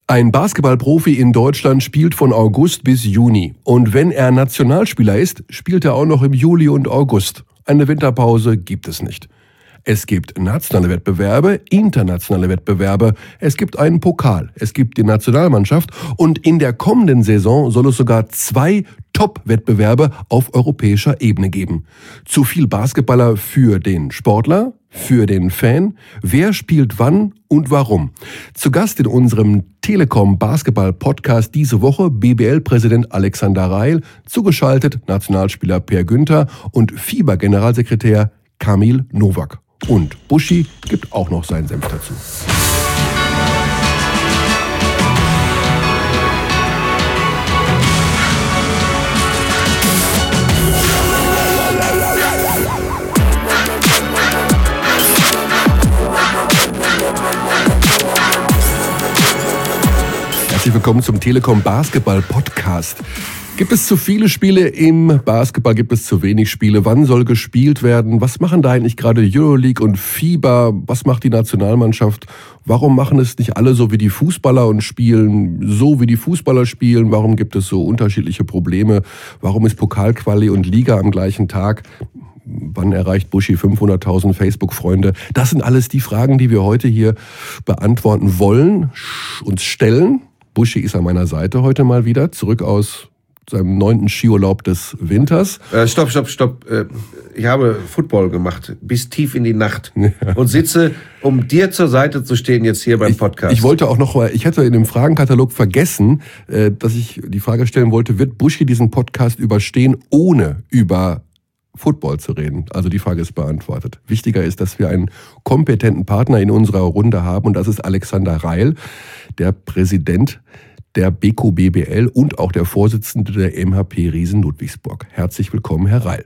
Ein Basketballprofi in Deutschland spielt von August bis Juni. Und wenn er Nationalspieler ist, spielt er auch noch im Juli und August. Eine Winterpause gibt es nicht. Es gibt nationale Wettbewerbe, internationale Wettbewerbe, es gibt einen Pokal, es gibt die Nationalmannschaft und in der kommenden Saison soll es sogar 2 Top-Wettbewerbe auf europäischer Ebene geben. Zu viel Basketballer für den Sportler, für den Fan, wer spielt wann und warum. Zu Gast in unserem Telekom Basketball Podcast diese Woche BBL-Präsident Alexander Reil, zugeschaltet Nationalspieler Per Günther und FIBA-Generalsekretär Kamil Novak. Und Buschi gibt auch noch seinen Senf dazu. Herzlich willkommen zum Telekom Basketball Podcast. Gibt es zu viele Spiele im Basketball? Gibt es zu wenig Spiele? Wann soll gespielt werden? Was machen da eigentlich gerade Euroleague und FIBA? Was macht die Nationalmannschaft? Warum machen es nicht alle so wie die Fußballer und spielen so wie die Fußballer spielen? Warum gibt es so unterschiedliche Probleme? Warum ist Pokalquali und Liga am gleichen Tag? Wann erreicht Buschi 500.000 Facebook-Freunde? Das sind alles die Fragen, die wir heute hier beantworten wollen, uns stellen. Buschi ist an meiner Seite heute mal wieder, zurück aus seinem 9. Skiurlaub des Winters. Stopp. Ich habe Football gemacht, bis tief in die Nacht. Und sitze, um dir zur Seite zu stehen, jetzt hier beim Podcast. Ich wollte auch noch mal, ich hatte in dem Fragenkatalog vergessen, dass ich die Frage stellen wollte, wird Buschi diesen Podcast überstehen, ohne über Football zu reden? Also die Frage ist beantwortet. Wichtiger ist, dass wir einen kompetenten Partner in unserer Runde haben und das ist Alexander Reil, der Präsident der BQ BBL und auch der Vorsitzende der MHP Riesen Ludwigsburg. Herzlich willkommen, Herr Reil.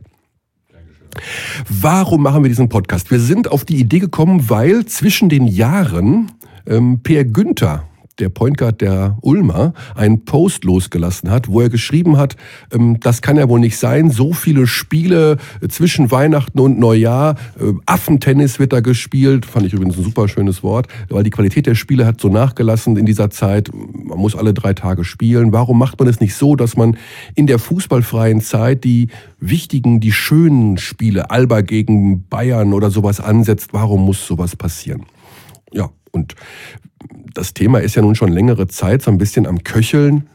Dankeschön. Warum machen wir diesen Podcast? Wir sind auf die Idee gekommen, weil zwischen den Jahren Per Günther, der Point Guard der Ulmer, einen Post losgelassen hat, wo er geschrieben hat, das kann ja wohl nicht sein, so viele Spiele zwischen Weihnachten und Neujahr, Affentennis wird da gespielt, fand ich übrigens ein super schönes Wort, weil die Qualität der Spiele hat so nachgelassen in dieser Zeit, man muss alle 3 Tage spielen. Warum macht man es nicht so, dass man in der fußballfreien Zeit die wichtigen, die schönen Spiele, Alba gegen Bayern oder sowas ansetzt? Warum muss sowas passieren? Ja, und das Thema ist ja nun schon längere Zeit so ein bisschen am Köcheln.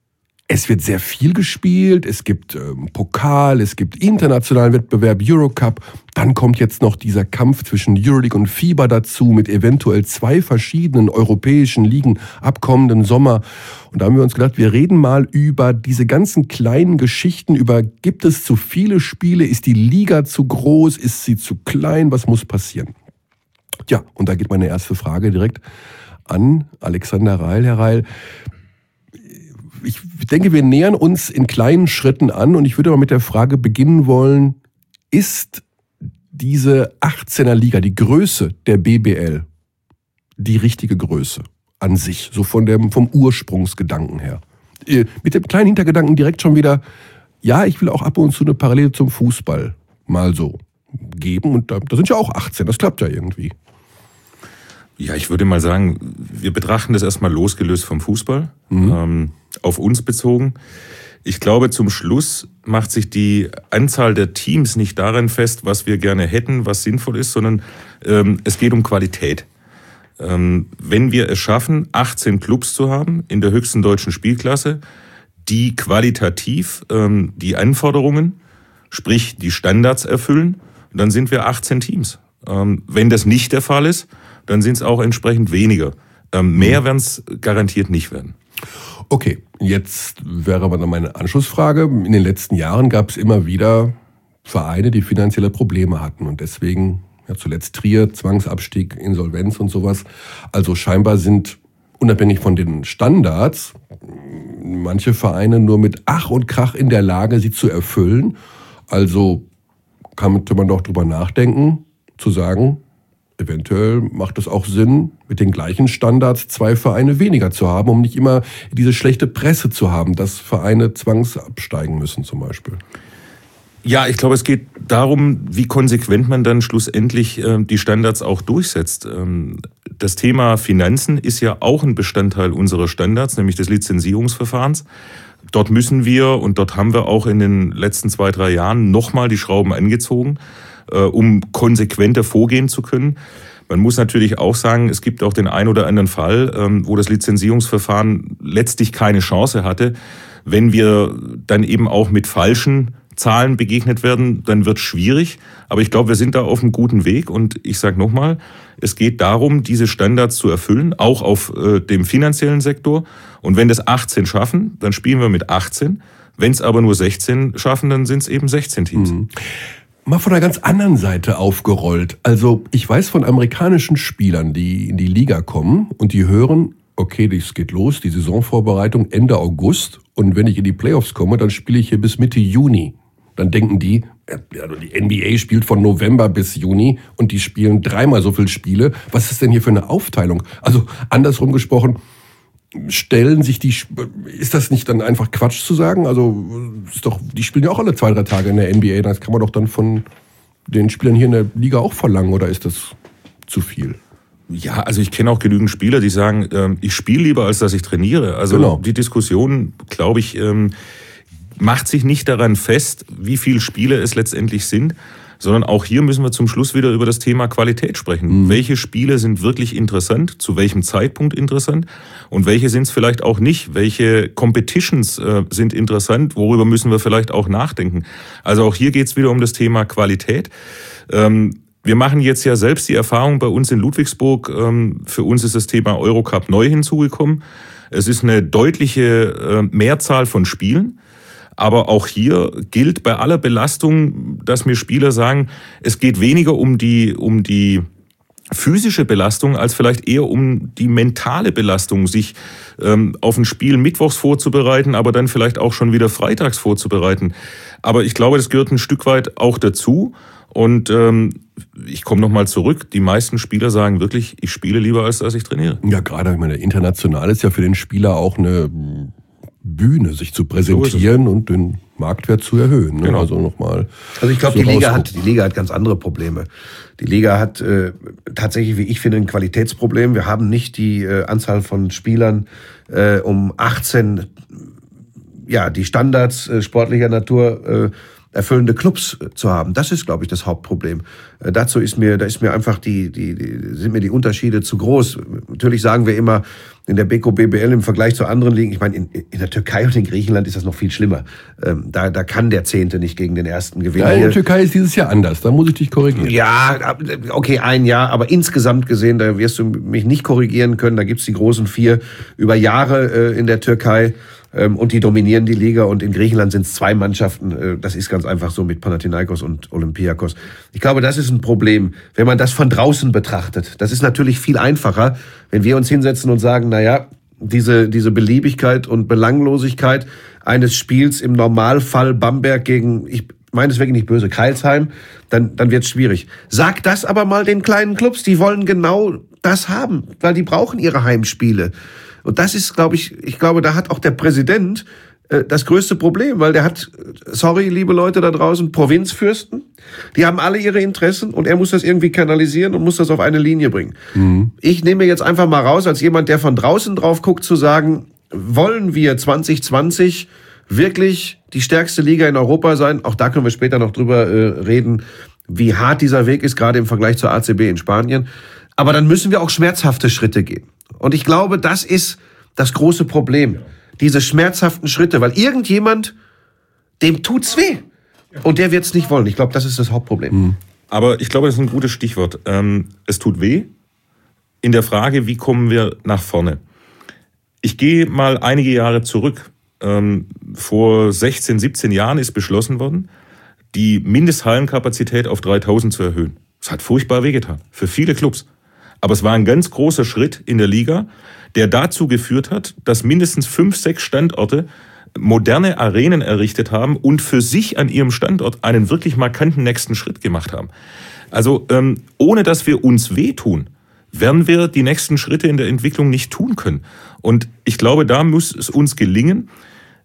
Es wird sehr viel gespielt, es gibt Pokal, es gibt internationalen Wettbewerb, Eurocup. Dann kommt jetzt noch dieser Kampf zwischen Euroleague und FIBA dazu mit eventuell 2 verschiedenen europäischen Ligen ab kommenden Sommer. Und da haben wir uns gedacht, wir reden mal über diese ganzen kleinen Geschichten, über gibt es zu viele Spiele, ist die Liga zu groß, ist sie zu klein, was muss passieren? Ja, und da geht meine erste Frage direkt an Alexander Reil. Herr Reil, ich denke, wir nähern uns in kleinen Schritten an und ich würde mal mit der Frage beginnen wollen, ist diese 18er Liga, die Größe der BBL, die richtige Größe an sich, so vom Ursprungsgedanken her? Mit dem kleinen Hintergedanken direkt schon wieder, ja, ich will auch ab und zu eine Parallele zum Fußball mal so geben und da sind ja auch 18, das klappt ja irgendwie. Ja, ich würde mal sagen, wir betrachten das erstmal losgelöst vom Fußball, auf uns bezogen. Ich glaube, zum Schluss macht sich die Anzahl der Teams nicht daran fest, was wir gerne hätten, was sinnvoll ist, sondern es geht um Qualität. Wenn wir es schaffen, 18 Clubs zu haben in der höchsten deutschen Spielklasse, die qualitativ die Anforderungen, sprich die Standards erfüllen, dann sind wir 18 Teams. Wenn das nicht der Fall ist, dann sind es auch entsprechend weniger. Mehr werden es garantiert nicht werden. Okay, jetzt wäre aber dann meine Anschlussfrage. In den letzten Jahren gab es immer wieder Vereine, die finanzielle Probleme hatten und deswegen, ja, zuletzt Trier, Zwangsabstieg, Insolvenz und sowas. Also scheinbar sind, unabhängig von den Standards, manche Vereine nur mit Ach und Krach in der Lage, sie zu erfüllen. Also könnte man doch drüber nachdenken, zu sagen, eventuell macht es auch Sinn, mit den gleichen Standards 2 Vereine weniger zu haben, um nicht immer diese schlechte Presse zu haben, dass Vereine zwangsabsteigen müssen zum Beispiel. Ja, ich glaube, es geht darum, wie konsequent man dann schlussendlich die Standards auch durchsetzt. Das Thema Finanzen ist ja auch ein Bestandteil unserer Standards, nämlich des Lizenzierungsverfahrens. Dort müssen wir, und dort haben wir auch in den letzten 2-3 Jahren nochmal die Schrauben angezogen, um konsequenter vorgehen zu können. Man muss natürlich auch sagen, es gibt auch den einen oder anderen Fall, wo das Lizenzierungsverfahren letztlich keine Chance hatte. Wenn wir dann eben auch mit falschen Zahlen begegnet werden, dann wird es schwierig. Aber ich glaube, wir sind da auf einem guten Weg. Und ich sage nochmal, es geht darum, diese Standards zu erfüllen, auch auf dem finanziellen Sektor. Und wenn das 18 schaffen, dann spielen wir mit 18. Wenn es aber nur 16 schaffen, dann sind es eben 16 Teams. Mhm. Mal von einer ganz anderen Seite aufgerollt. Also ich weiß von amerikanischen Spielern, die in die Liga kommen und die hören, okay, das geht los, die Saisonvorbereitung Ende August. Und wenn ich in die Playoffs komme, dann spiele ich hier bis Mitte Juni. Dann denken die, die NBA spielt von November bis Juni und die spielen 3-mal so viele Spiele. Was ist denn hier für eine Aufteilung? Also andersrum gesprochen, ist das nicht dann einfach Quatsch zu sagen? Also die spielen ja auch alle 2-3 Tage in der NBA. Das kann man doch dann von den Spielern hier in der Liga auch verlangen, oder ist das zu viel? Ja, also ich kenne auch genügend Spieler, die sagen, ich spiele lieber, als dass ich trainiere. Also genau. Die Diskussion, glaube ich, macht sich nicht daran fest, wie viele Spiele es letztendlich sind, sondern auch hier müssen wir zum Schluss wieder über das Thema Qualität sprechen. Mhm. Welche Spiele sind wirklich interessant, zu welchem Zeitpunkt interessant und welche sind es vielleicht auch nicht? Welche Competitions sind interessant, worüber müssen wir vielleicht auch nachdenken? Also auch hier geht es wieder um das Thema Qualität. Wir machen jetzt ja selbst die Erfahrung bei uns in Ludwigsburg, für uns ist das Thema Eurocup neu hinzugekommen. Es ist eine deutliche Mehrzahl von Spielen. Aber auch hier gilt bei aller Belastung, dass mir Spieler sagen, es geht weniger um die physische Belastung als vielleicht eher um die mentale Belastung, sich auf ein Spiel mittwochs vorzubereiten, aber dann vielleicht auch schon wieder freitags vorzubereiten. Aber ich glaube, das gehört ein Stück weit auch dazu. Und ich komme nochmal zurück, die meisten Spieler sagen wirklich, ich spiele lieber, als dass ich trainiere. Ja, gerade, ich meine, international ist ja für den Spieler auch eine Bühne, sich zu präsentieren und den Marktwert zu erhöhen. Ne? Genau. Also nochmal. Also ich glaube, die Liga hat ganz andere Probleme. Die Liga hat tatsächlich, wie ich finde, ein Qualitätsproblem. Wir haben nicht die Anzahl von Spielern um 18, die Standards sportlicher Natur erfüllende Clubs zu haben. Das ist, glaube ich, das Hauptproblem. Dazu sind mir einfach sind mir die Unterschiede zu groß. Natürlich sagen wir immer, in der Beko BBL im Vergleich zu anderen Ligen, ich meine, in der Türkei und in Griechenland ist das noch viel schlimmer. Da kann der 10. nicht gegen den 1. gewinnen. Ja, in der Türkei ist dieses Jahr anders, da muss ich dich korrigieren. Ja, okay, ein Jahr, aber insgesamt gesehen, da wirst du mich nicht korrigieren können. Da gibt's die großen 4 über Jahre in der Türkei. Und die dominieren die Liga, und in Griechenland sind es 2 Mannschaften. Das ist ganz einfach so mit Panathinaikos und Olympiakos. Ich glaube, das ist ein Problem, wenn man das von draußen betrachtet. Das ist natürlich viel einfacher, wenn wir uns hinsetzen und sagen, diese Beliebigkeit und Belanglosigkeit eines Spiels im Normalfall Bamberg gegen, ich meine es wirklich nicht böse, Crailsheim, dann wird es schwierig. Sag das aber mal den kleinen Clubs, die wollen genau das haben, weil die brauchen ihre Heimspiele. Und das ist, ich glaube, da hat auch der Präsident das größte Problem, weil der hat, sorry, liebe Leute da draußen, Provinzfürsten, die haben alle ihre Interessen und er muss das irgendwie kanalisieren und muss das auf eine Linie bringen. Mhm. Ich nehme jetzt einfach mal raus, als jemand, der von draußen drauf guckt, zu sagen, wollen wir 2020 wirklich die stärkste Liga in Europa sein? Auch da können wir später noch drüber reden, wie hart dieser Weg ist, gerade im Vergleich zur ACB in Spanien. Aber dann müssen wir auch schmerzhafte Schritte gehen. Und ich glaube, das ist das große Problem. Diese schmerzhaften Schritte, weil irgendjemand, dem tut's weh. Und der wird's nicht wollen. Ich glaube, das ist das Hauptproblem. Aber ich glaube, das ist ein gutes Stichwort. Es tut weh. In der Frage, wie kommen wir nach vorne? Ich gehe mal einige Jahre zurück. Vor 16, 17 Jahren ist beschlossen worden, die Mindesthallenkapazität auf 3000 zu erhöhen. Das hat furchtbar wehgetan. Für viele Clubs. Aber es war ein ganz großer Schritt in der Liga, der dazu geführt hat, dass mindestens 5, 6 Standorte moderne Arenen errichtet haben und für sich an ihrem Standort einen wirklich markanten nächsten Schritt gemacht haben. Also ohne dass wir uns wehtun, werden wir die nächsten Schritte in der Entwicklung nicht tun können. Und ich glaube, da muss es uns gelingen,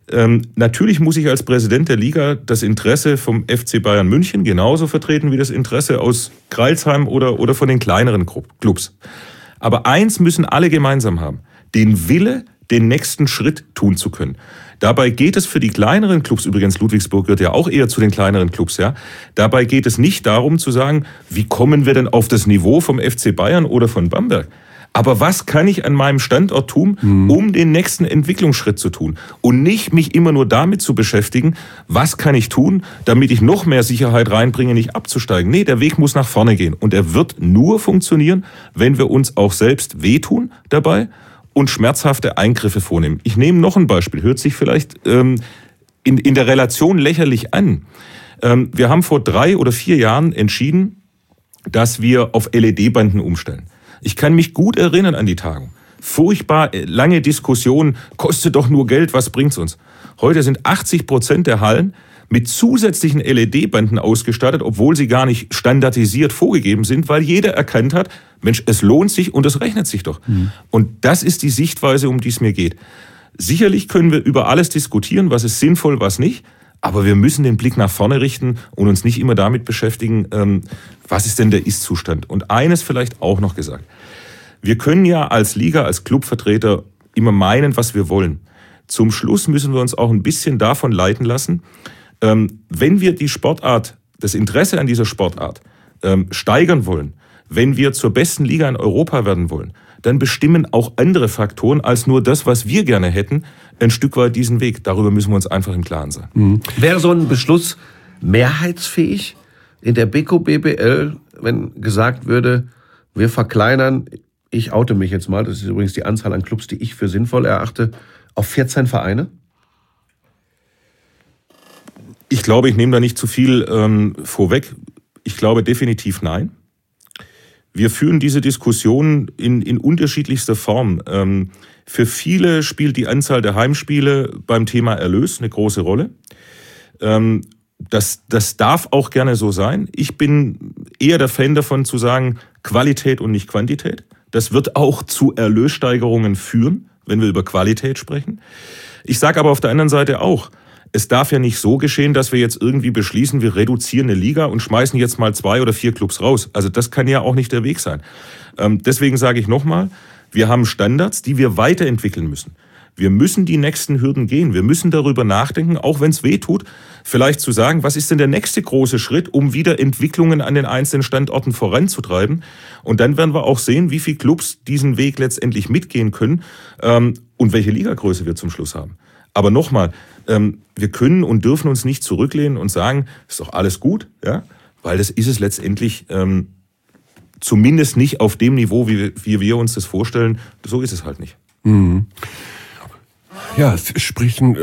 Natürlich muss ich als Präsident der Liga das Interesse vom FC Bayern München genauso vertreten wie das Interesse aus Crailsheim oder von den kleineren Clubs. Aber eins müssen alle gemeinsam haben: den Wille, den nächsten Schritt tun zu können. Dabei geht es für die kleineren Clubs, übrigens Ludwigsburg gehört ja auch eher zu den kleineren Clubs, ja. Dabei geht es nicht darum zu sagen, wie kommen wir denn auf das Niveau vom FC Bayern oder von Bamberg? Aber was kann ich an meinem Standort tun, um den nächsten Entwicklungsschritt zu tun? Und nicht mich immer nur damit zu beschäftigen, was kann ich tun, damit ich noch mehr Sicherheit reinbringe, nicht abzusteigen. Nee, der Weg muss nach vorne gehen. Und er wird nur funktionieren, wenn wir uns auch selbst wehtun dabei und schmerzhafte Eingriffe vornehmen. Ich nehme noch ein Beispiel, hört sich vielleicht in der Relation lächerlich an. Wir haben vor 3 oder 4 Jahren entschieden, dass wir auf LED-Banden umstellen. Ich kann mich gut erinnern an die Tagung. Furchtbar lange Diskussionen, kostet doch nur Geld, was bringt's uns? Heute sind 80% der Hallen mit zusätzlichen LED-Banden ausgestattet, obwohl sie gar nicht standardisiert vorgegeben sind, weil jeder erkannt hat, Mensch, es lohnt sich und es rechnet sich doch. Und das ist die Sichtweise, um die es mir geht. Sicherlich können wir über alles diskutieren, was ist sinnvoll, was nicht. Aber wir müssen den Blick nach vorne richten und uns nicht immer damit beschäftigen, was ist denn der Ist-Zustand. Und eines vielleicht auch noch gesagt. Wir können ja als Liga, als Clubvertreter immer meinen, was wir wollen. Zum Schluss müssen wir uns auch ein bisschen davon leiten lassen, wenn wir die Sportart, das Interesse an dieser Sportart steigern wollen, wenn wir zur besten Liga in Europa werden wollen, dann bestimmen auch andere Faktoren als nur das, was wir gerne hätten, ein Stück weit diesen Weg. Darüber müssen wir uns einfach im Klaren sein. Wäre so ein Beschluss mehrheitsfähig in der Beko BBL, wenn gesagt würde, wir verkleinern, ich oute mich jetzt mal, das ist übrigens die Anzahl an Clubs, die ich für sinnvoll erachte, auf 14 Vereine? Ich glaube, ich nehme da nicht zu viel vorweg. Ich glaube definitiv nein. Wir führen diese Diskussion in unterschiedlichster Form. Für viele spielt die Anzahl der Heimspiele beim Thema Erlös eine große Rolle. Das darf auch gerne so sein. Ich bin eher der Fan davon zu sagen, Qualität und nicht Quantität. Das wird auch zu Erlössteigerungen führen, wenn wir über Qualität sprechen. Ich sage aber auf der anderen Seite auch, es darf ja nicht so geschehen, dass wir jetzt irgendwie beschließen, wir reduzieren eine Liga und schmeißen jetzt mal 2 oder 4 Clubs raus. Also das kann ja auch nicht der Weg sein. Deswegen sage ich nochmal, wir haben Standards, die wir weiterentwickeln müssen. Wir müssen die nächsten Hürden gehen. Wir müssen darüber nachdenken, auch wenn es weh tut, vielleicht zu sagen, was ist denn der nächste große Schritt, um wieder Entwicklungen an den einzelnen Standorten voranzutreiben. Und dann werden wir auch sehen, wie viele Clubs diesen Weg letztendlich mitgehen können und welche Ligagröße wir zum Schluss haben. Aber nochmal, wir können und dürfen uns nicht zurücklehnen und sagen, ist doch alles gut, ja, weil das ist es letztendlich zumindest nicht auf dem Niveau, wie wir uns das vorstellen. So ist es halt nicht. Mhm. Ja, es sprechen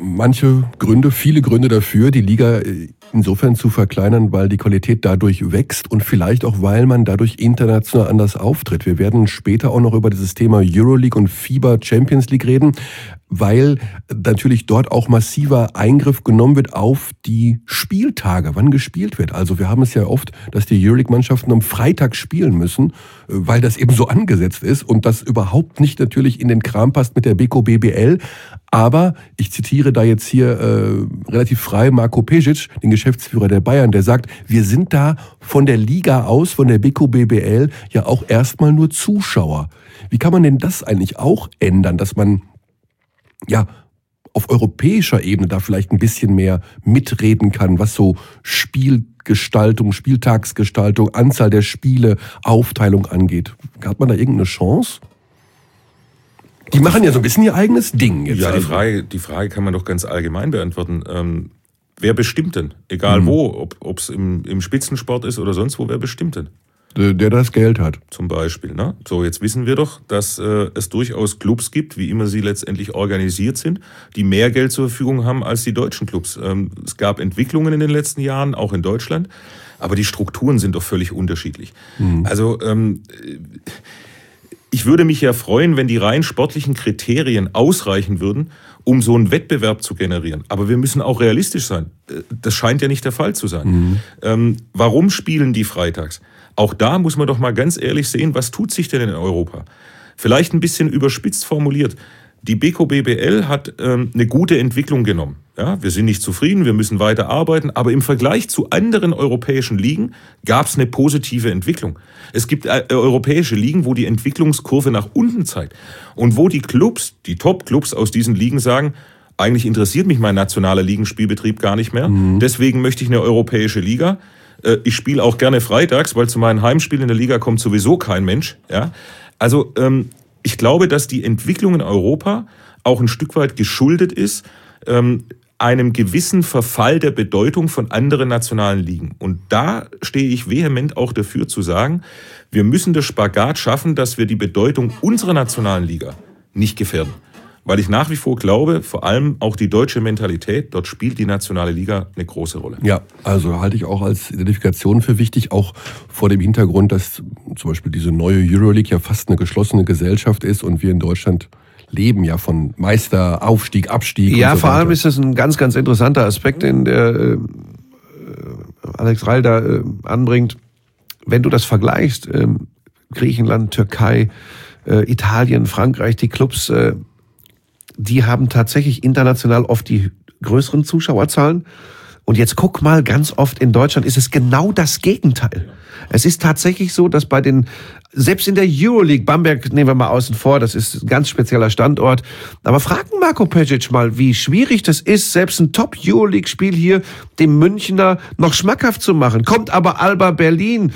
viele Gründe dafür, die Liga insofern zu verkleinern, weil die Qualität dadurch wächst und vielleicht auch, weil man dadurch international anders auftritt. Wir werden später auch noch über dieses Thema Euroleague und FIBA Champions League reden, weil natürlich dort auch massiver Eingriff genommen wird auf die Spieltage, wann gespielt wird. Also wir haben es ja oft, dass die Euroleague-Mannschaften am Freitag spielen müssen, weil das eben so angesetzt ist und das überhaupt nicht natürlich in den Kram passt mit der Beko BBL. Aber ich zitiere da jetzt hier relativ frei Marko Pešić, den Geschäftsführer der Bayern, der sagt, wir sind da von der Liga aus, von der Beko BBL, ja auch erstmal nur Zuschauer. Wie kann man denn das eigentlich auch ändern, dass man ja auf europäischer Ebene da vielleicht ein bisschen mehr mitreden kann, was so Spielgestaltung, Spieltagsgestaltung, Anzahl der Spiele, Aufteilung angeht? Hat man da irgendeine Chance? Die machen ja so ein bisschen ihr eigenes Ding jetzt. Ja, die Frage kann man doch ganz allgemein beantworten. Wer bestimmt denn? Egal wo, ob es im Spitzensport ist oder sonst wo, wer bestimmt denn? Der das Geld hat. Zum Beispiel. Ne? So, jetzt wissen wir doch, dass es durchaus Clubs gibt, wie immer sie letztendlich organisiert sind, die mehr Geld zur Verfügung haben als die deutschen Clubs. Es gab Entwicklungen in den letzten Jahren, auch in Deutschland, aber die Strukturen sind doch völlig unterschiedlich. Also ich würde mich ja freuen, wenn die rein sportlichen Kriterien ausreichen würden, um so einen Wettbewerb zu generieren. Aber wir müssen auch realistisch sein. Das scheint ja nicht der Fall zu sein. Warum spielen die freitags? Auch da muss man doch mal ganz ehrlich sehen, was tut sich denn in Europa? Vielleicht ein bisschen überspitzt formuliert. Die Beko BBL hat eine gute Entwicklung genommen. Ja, wir sind nicht zufrieden, wir müssen weiter arbeiten, aber im Vergleich zu anderen europäischen Ligen gab es eine positive Entwicklung. Es gibt europäische Ligen, wo die Entwicklungskurve nach unten zeigt und wo die Clubs, die Top-Clubs aus diesen Ligen sagen, eigentlich interessiert mich mein nationaler Ligenspielbetrieb gar nicht mehr, deswegen möchte ich eine europäische Liga. Ich spiele auch gerne freitags, weil zu meinen Heimspielen in der Liga kommt sowieso kein Mensch. Ja? Also ich glaube, dass die Entwicklung in Europa auch ein Stück weit geschuldet ist, einem gewissen Verfall der Bedeutung von anderen nationalen Ligen. Und da stehe ich vehement auch dafür zu sagen, wir müssen das Spagat schaffen, dass wir die Bedeutung unserer nationalen Liga nicht gefährden. Weil ich nach wie vor glaube, vor allem auch die deutsche Mentalität, dort spielt die nationale Liga eine große Rolle. Ja, also halte ich auch als Identifikation für wichtig, auch vor dem Hintergrund, dass zum Beispiel diese neue Euroleague ja fast eine geschlossene Gesellschaft ist und wir in Deutschland leben ja von Meister, Aufstieg, Abstieg. Ja, und so vor allem weiter. ist das ein ganz, ganz interessanter Aspekt, den der Alex Reil da anbringt. Wenn du das vergleichst, Griechenland, Türkei, Italien, Frankreich, die Clubs, die haben tatsächlich international oft die größeren Zuschauerzahlen. Und jetzt guck mal, ganz oft in Deutschland ist es genau das Gegenteil. Es ist tatsächlich so, dass selbst in der Euroleague, Bamberg nehmen wir mal außen vor, das ist ein ganz spezieller Standort. Aber fragen Marko Pešić mal, wie schwierig das ist, selbst ein Top-Euroleague-Spiel hier dem Münchner noch schmackhaft zu machen. Kommt aber Alba Berlin,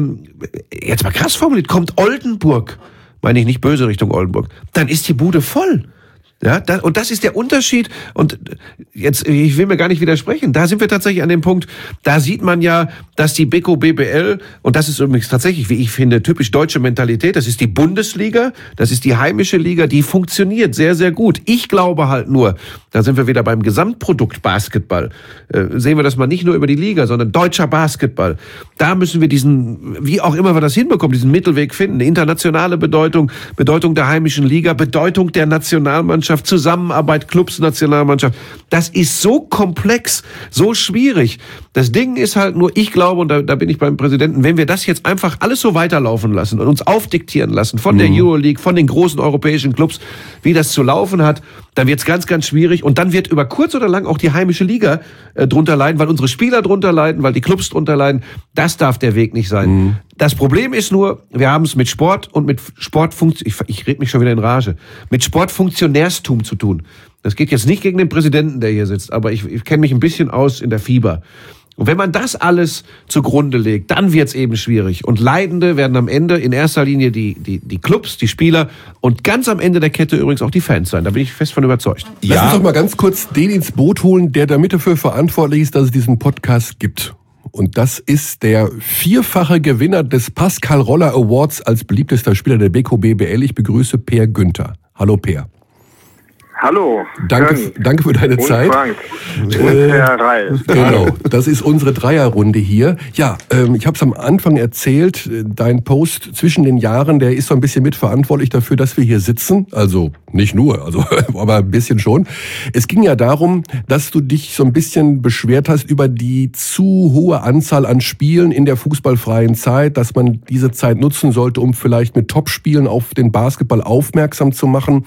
jetzt mal krass formuliert, kommt Oldenburg, meine ich nicht böse Richtung Oldenburg, dann ist die Bude voll. Ja, und das ist der Unterschied. Und jetzt, ich will mir gar nicht widersprechen, da sind wir tatsächlich an dem Punkt, da sieht man ja, dass die Beko BBL, und das ist übrigens tatsächlich, wie ich finde, typisch deutsche Mentalität, das ist die Bundesliga, das ist die heimische Liga, die funktioniert sehr, sehr gut. Ich glaube halt nur, da sind wir wieder beim Gesamtprodukt Basketball, sehen wir das mal nicht nur über die Liga, sondern deutscher Basketball. Da müssen wir diesen, wie auch immer wir das hinbekommen, diesen Mittelweg finden. Eine internationale Bedeutung, Bedeutung der heimischen Liga, Bedeutung der Nationalmannschaft, Zusammenarbeit, Clubs, Nationalmannschaft. Das ist so komplex, so schwierig. Das Ding ist halt nur, ich glaube, und da bin ich beim Präsidenten, wenn wir das jetzt einfach alles so weiterlaufen lassen und uns aufdiktieren lassen von der Euroleague, von den großen europäischen Clubs, wie das zu laufen hat, dann wird es ganz, ganz schwierig. Und dann wird über kurz oder lang auch die heimische Liga drunter leiden, weil unsere Spieler drunter leiden, weil die Clubs drunter leiden. Das darf der Weg nicht sein. Das Problem ist nur, wir haben es mit Sport und mit ich rede mich schon wieder in Rage, mit Sportfunktionärstum zu tun. Das geht jetzt nicht gegen den Präsidenten, der hier sitzt, aber ich kenne mich ein bisschen aus in der Fieber. Und wenn man das alles zugrunde legt, dann wird's eben schwierig. Und Leidende werden am Ende in erster Linie die Clubs, die Spieler und ganz am Ende der Kette übrigens auch die Fans sein. Da bin ich fest von überzeugt. Lass uns doch mal ganz kurz den ins Boot holen, der damit dafür verantwortlich ist, dass es diesen Podcast gibt. Und das ist der 4-fache Gewinner des Pascal Roller Awards als beliebtester Spieler der Beko BBL. Ich begrüße Per Günther. Hallo Per. Hallo. Danke für deine Zeit. Frank. Und Herr Reil. Genau, das ist unsere Dreierrunde hier. Ja, ich habe es am Anfang erzählt, dein Post zwischen den Jahren, der ist so ein bisschen mitverantwortlich dafür, dass wir hier sitzen. Also nicht nur, aber ein bisschen schon. Es ging ja darum, dass du dich so ein bisschen beschwert hast über die zu hohe Anzahl an Spielen in der fußballfreien Zeit, dass man diese Zeit nutzen sollte, um vielleicht mit Topspielen auf den Basketball aufmerksam zu machen.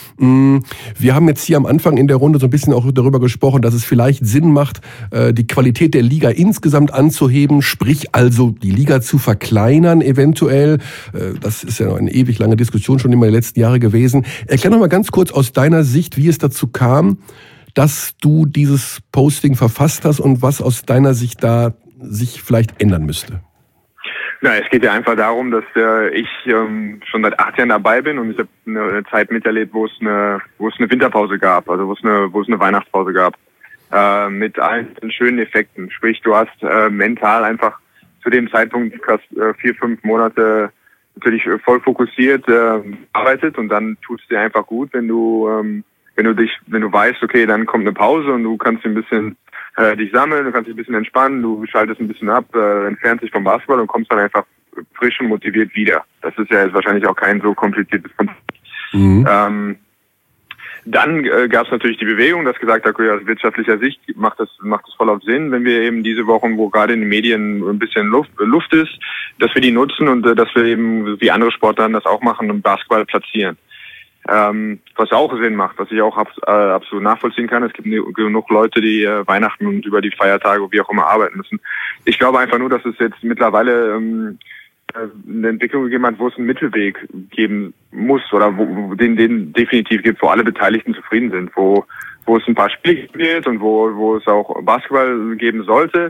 Wir haben jetzt hier am Anfang in der Runde so ein bisschen auch darüber gesprochen, dass es vielleicht Sinn macht, die Qualität der Liga insgesamt anzuheben, sprich also die Liga zu verkleinern eventuell. Das ist ja eine ewig lange Diskussion schon immer in den letzten Jahren gewesen. Erklär noch mal ganz kurz aus deiner Sicht, wie es dazu kam, dass du dieses Posting verfasst hast und was aus deiner Sicht da sich vielleicht ändern müsste. Na, es geht ja einfach darum, dass ich schon seit 8 Jahren dabei bin und ich habe eine Zeit miterlebt, wo es eine Winterpause gab, also wo es eine Weihnachtspause gab, mit allen schönen Effekten. Sprich, du hast mental einfach zu dem Zeitpunkt fast 4-5 Monate natürlich voll fokussiert arbeitet und dann tut es dir einfach gut, wenn du weißt, okay, dann kommt eine Pause und du kannst ein bisschen dich sammeln, du kannst dich ein bisschen entspannen, du schaltest ein bisschen ab, entfernst dich vom Basketball und kommst dann einfach frisch und motiviert wieder. Das ist ja jetzt wahrscheinlich auch kein so kompliziertes Konzept. Dann gab es natürlich die Bewegung, dass gesagt hat, okay, aus wirtschaftlicher Sicht macht das voll auf Sinn, wenn wir eben diese Wochen, wo gerade in den Medien ein bisschen Luft ist, dass wir die nutzen und dass wir eben, wie andere Sportarten das auch machen, und Basketball platzieren. Was auch Sinn macht, was ich auch absolut nachvollziehen kann. Es gibt genug Leute, die Weihnachten und über die Feiertage wie auch immer arbeiten müssen. Ich glaube einfach nur, dass es jetzt mittlerweile eine Entwicklung gegeben hat, wo es einen Mittelweg geben muss oder wo den definitiv gibt, wo alle Beteiligten zufrieden sind, wo es ein paar Spiele gibt und wo es auch Basketball geben sollte,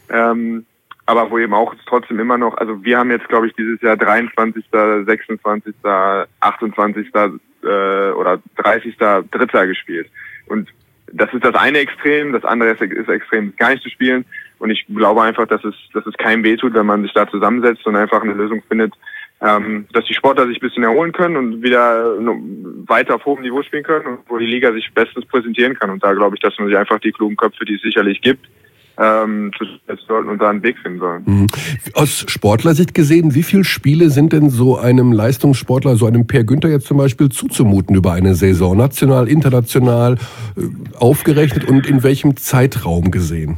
aber wo eben auch trotzdem immer noch, also wir haben jetzt, glaube ich, dieses Jahr 23., 26., 28. Oder 30. Dritter gespielt. Und das ist das eine Extrem, das andere ist extrem, gar nicht zu spielen. Und ich glaube einfach, dass es keinem wehtut, wenn man sich da zusammensetzt und einfach eine Lösung findet, dass die Sportler sich ein bisschen erholen können und wieder weiter auf hohem Niveau spielen können und wo die Liga sich bestens präsentieren kann. Und da glaube ich, dass man sich einfach die klugen Köpfe, die es sicherlich gibt, sollten und da einen Weg finden sollen. Aus Sportlersicht gesehen, wie viele Spiele sind denn so einem Leistungssportler, so einem Per Günther jetzt zum Beispiel, zuzumuten über eine Saison? National, international, aufgerechnet und in welchem Zeitraum gesehen?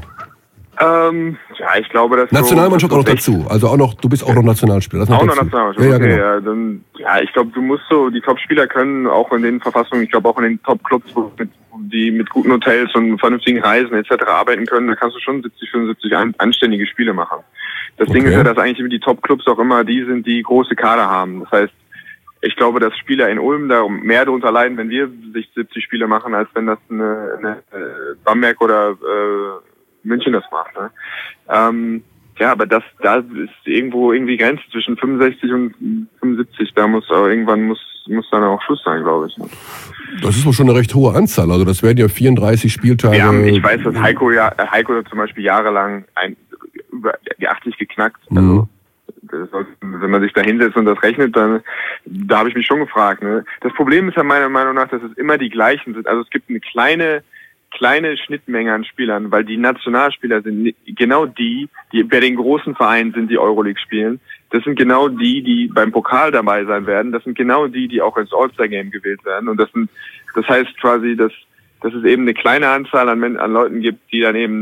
Ich glaube, dass Nationalmannschaft auch noch dazu. Also auch noch, du bist auch noch Nationalspieler. Das auch noch Nationalmannschaft. Ja, genau. Ich glaube, du musst die Top-Spieler können auch in den Verfassungen, ich glaube auch in den Top-Clubs, die mit guten Hotels und vernünftigen Reisen etc. arbeiten können, da kannst du schon 70, 75 anständige Spiele machen. Das Ding ist ja, dass eigentlich die Top-Clubs auch immer die sind, die große Kader haben. Das heißt, ich glaube, dass Spieler in Ulm da mehr darunter leiden, wenn wir sich 70 Spiele machen, als wenn das eine Bamberg oder München das macht. Ne? Aber da ist irgendwie Grenze zwischen 65 und 75. Da muss dann auch Schluss sein, glaube ich. Ne? Das ist wohl schon eine recht hohe Anzahl. Also das werden ja 34 Spieltage. Ich weiß, dass Heiko zum Beispiel jahrelang über die 80 geknackt. Mhm. Also wenn man sich da hinsetzt und das rechnet, dann da habe ich mich schon gefragt. Ne? Das Problem ist ja meiner Meinung nach, dass es immer die gleichen sind. Also es gibt eine kleine Schnittmenge an Spielern, weil die Nationalspieler sind genau die bei den großen Vereinen sind, die Euroleague spielen. Das sind genau die beim Pokal dabei sein werden. Das sind genau die auch ins All-Star-Game gewählt werden. Und das heißt quasi, dass es eben eine kleine Anzahl an Leuten gibt, die dann eben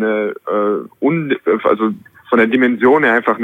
also von der Dimension her einfach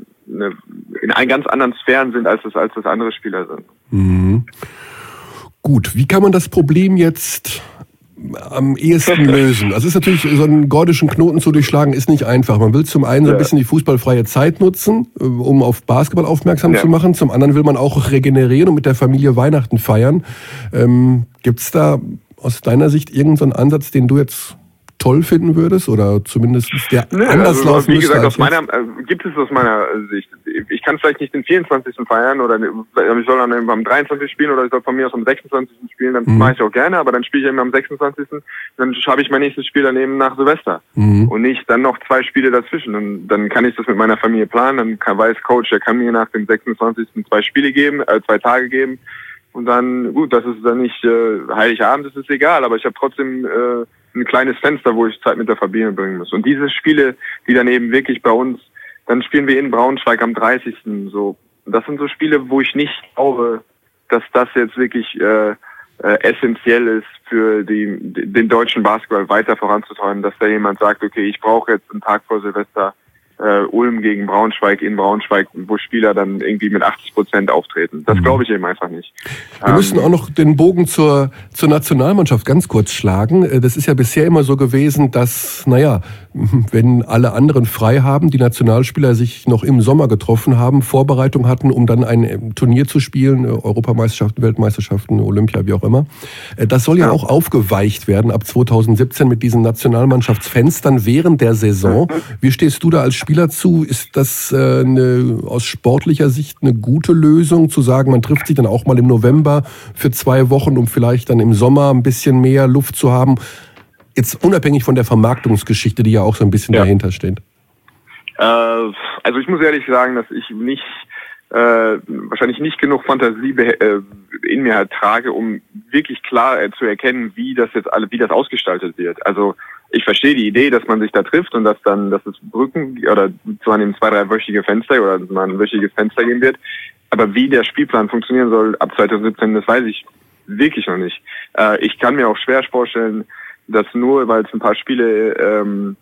in ganz anderen Sphären sind, als das andere Spieler sind. Mhm. Gut, wie kann man das Problem jetzt am ehesten lösen? Also es ist natürlich, so einen gordischen Knoten zu durchschlagen, ist nicht einfach. Man will zum einen so ein bisschen die fußballfreie Zeit nutzen, um auf Basketball aufmerksam zu machen. Zum anderen will man auch regenerieren und mit der Familie Weihnachten feiern. Gibt's da aus deiner Sicht irgendeinen Ansatz, den du jetzt toll finden würdest oder zumindest der anders laufen wie gesagt, müsste? Gibt es aus meiner Sicht. Ich kann vielleicht nicht den 24. feiern oder ich soll dann am 23. spielen oder ich soll von mir aus am 26. spielen, dann mache ich auch gerne, aber dann spiele ich eben am 26. Dann habe ich mein nächstes Spiel dann eben nach Silvester und nicht dann noch 2 Spiele dazwischen. Und dann kann ich das mit meiner Familie planen, dann weiß Coach, der kann mir nach dem 26. 2 Spiele geben, 2 Tage geben und dann, gut, das ist dann nicht Heiligabend, das ist egal, aber ich habe trotzdem ein kleines Fenster, wo ich Zeit mit der Familie bringen muss. Und diese Spiele, die dann eben wirklich bei uns, dann spielen wir in Braunschweig am 30. so. Das sind so Spiele, wo ich nicht glaube, dass das jetzt wirklich essentiell ist für den deutschen Basketball weiter voranzutreiben, dass da jemand sagt, okay, ich brauche jetzt einen Tag vor Silvester Ulm gegen Braunschweig in Braunschweig, wo Spieler dann irgendwie mit 80% auftreten. Das glaube ich eben einfach nicht. Wir müssen auch noch den Bogen zur Nationalmannschaft ganz kurz schlagen. Das ist ja bisher immer so gewesen, dass, wenn alle anderen frei haben, die Nationalspieler sich noch im Sommer getroffen haben, Vorbereitung hatten, um dann ein Turnier zu spielen, Europameisterschaften, Weltmeisterschaften, Olympia, wie auch immer. Das soll ja auch aufgeweicht werden ab 2017 mit diesen Nationalmannschaftsfenstern während der Saison. Wie stehst du da als Spieler zu? Ist das aus sportlicher Sicht eine gute Lösung, zu sagen, man trifft sich dann auch mal im November für 2 Wochen, um vielleicht dann im Sommer ein bisschen mehr Luft zu haben? Jetzt unabhängig von der Vermarktungsgeschichte, die ja auch so ein bisschen dahinter steht. Also ich muss ehrlich sagen, dass ich wahrscheinlich nicht genug Fantasie in mir trage, um wirklich klar zu erkennen, wie das ausgestaltet wird. Also ich verstehe die Idee, dass man sich da trifft und dass es Brücken oder zu einem 2-3-wöchige Fenster oder mal ein wöchiges Fenster geben wird. Aber wie der Spielplan funktionieren soll ab 2017, das weiß ich wirklich noch nicht. Ich kann mir auch schwer vorstellen, dass nur, weil es ein paar Spiele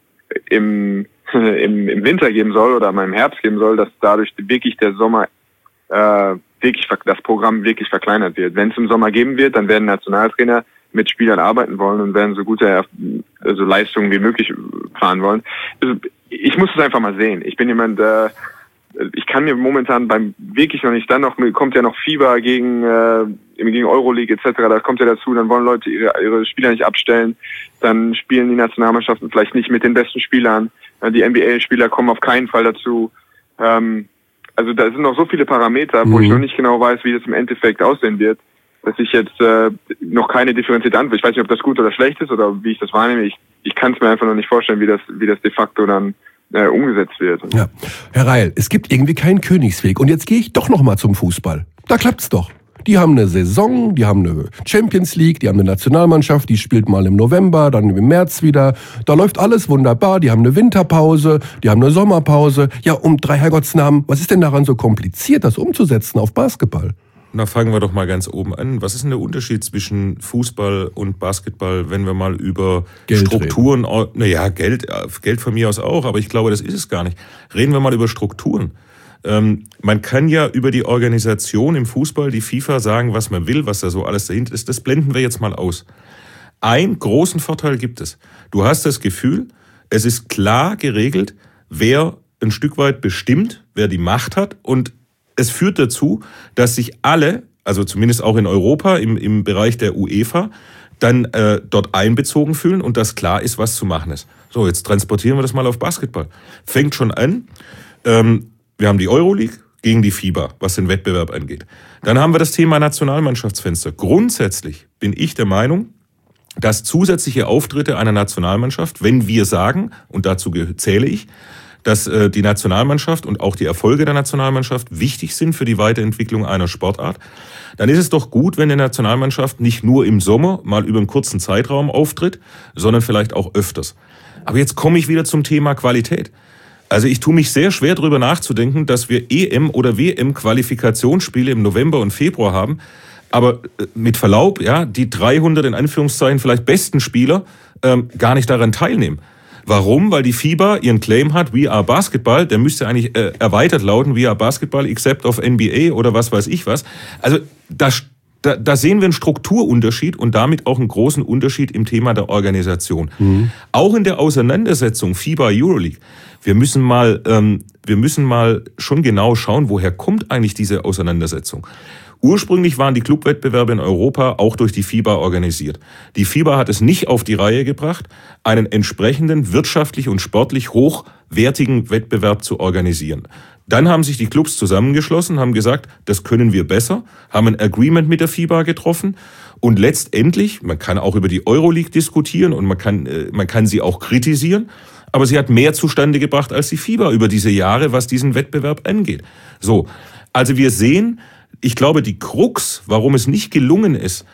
im Winter geben soll oder mal im Herbst geben soll, dass dadurch wirklich der Sommer das Programm wirklich verkleinert wird. Wenn es im Sommer geben wird, dann werden Nationaltrainer mit Spielern arbeiten wollen und werden so gute Leistungen wie möglich fahren wollen. Also, ich muss es einfach mal sehen. Ich bin jemand, ich kann mir momentan wirklich noch nicht, dann noch kommt ja noch Fieber gegen Euroleague etc., da kommt ja dazu, dann wollen Leute ihre Spieler nicht abstellen, dann spielen die Nationalmannschaften vielleicht nicht mit den besten Spielern, die NBA-Spieler kommen auf keinen Fall dazu. Also da sind noch so viele Parameter, wo ich noch nicht genau weiß, wie das im Endeffekt aussehen wird, dass ich jetzt noch keine differenzierte Antwort. Ich weiß nicht, ob das gut oder schlecht ist oder wie ich das wahrnehme. Ich kann es mir einfach noch nicht vorstellen, wie das de facto dann umgesetzt wird. Ja. Herr Reil, es gibt irgendwie keinen Königsweg. Und jetzt gehe ich doch noch mal zum Fußball. Da klappt's doch. Die haben eine Saison, die haben eine Champions League, die haben eine Nationalmannschaft, die spielt mal im November, dann im März wieder. Da läuft alles wunderbar. Die haben eine Winterpause, die haben eine Sommerpause. Ja, um 3 Herrgottsnamen, was ist denn daran so kompliziert, das umzusetzen auf Basketball? Na, fangen wir doch mal ganz oben an. Was ist denn der Unterschied zwischen Fußball und Basketball, wenn wir mal über Geld Strukturen, naja, Geld von mir aus auch, aber ich glaube, das ist es gar nicht. Reden wir mal über Strukturen. Man kann ja über die Organisation im Fußball, die FIFA, sagen, was man will, was da so alles dahinter ist. Das blenden wir jetzt mal aus. Einen großen Vorteil gibt es. Du hast das Gefühl, es ist klar geregelt, wer ein Stück weit bestimmt, wer die Macht hat, und es führt dazu, dass sich alle, also zumindest auch in Europa, im Bereich der UEFA, dann dort einbezogen fühlen und dass klar ist, was zu machen ist. So, jetzt transportieren wir das mal auf Basketball. Fängt schon an, wir haben die Euroleague gegen die FIBA, was den Wettbewerb angeht. Dann haben wir das Thema Nationalmannschaftsfenster. Grundsätzlich bin ich der Meinung, dass zusätzliche Auftritte einer Nationalmannschaft, wenn wir sagen, und dazu zähle ich, dass die Nationalmannschaft und auch die Erfolge der Nationalmannschaft wichtig sind für die Weiterentwicklung einer Sportart, dann ist es doch gut, wenn die Nationalmannschaft nicht nur im Sommer mal über einen kurzen Zeitraum auftritt, sondern vielleicht auch öfters. Aber jetzt komme ich wieder zum Thema Qualität. Also ich tue mich sehr schwer, darüber nachzudenken, dass wir EM- oder WM-Qualifikationsspiele im November und Februar haben, aber mit Verlaub, ja, die 300 in Anführungszeichen vielleicht besten Spieler gar nicht daran teilnehmen. Warum? Weil die FIBA ihren Claim hat, we are Basketball, der müsste eigentlich erweitert lauten, we are Basketball except of NBA oder was weiß ich was. Also da sehen wir einen Strukturunterschied und damit auch einen großen Unterschied im Thema der Organisation. Auch in der Auseinandersetzung FIBA-Euroleague. Wir müssen mal schon genau schauen, woher kommt eigentlich diese Auseinandersetzung. Ursprünglich waren die Clubwettbewerbe in Europa auch durch die FIBA organisiert. Die FIBA hat es nicht auf die Reihe gebracht, einen entsprechenden wirtschaftlich und sportlich hochwertigen Wettbewerb zu organisieren. Dann haben sich die Clubs zusammengeschlossen, haben gesagt, das können wir besser, haben ein Agreement mit der FIBA getroffen und letztendlich, man kann auch über die Euroleague diskutieren und man kann sie auch kritisieren, aber sie hat mehr zustande gebracht als die FIBA über diese Jahre, was diesen Wettbewerb angeht. So, also wir sehen, ich glaube, die Krux, warum es nicht gelungen ist,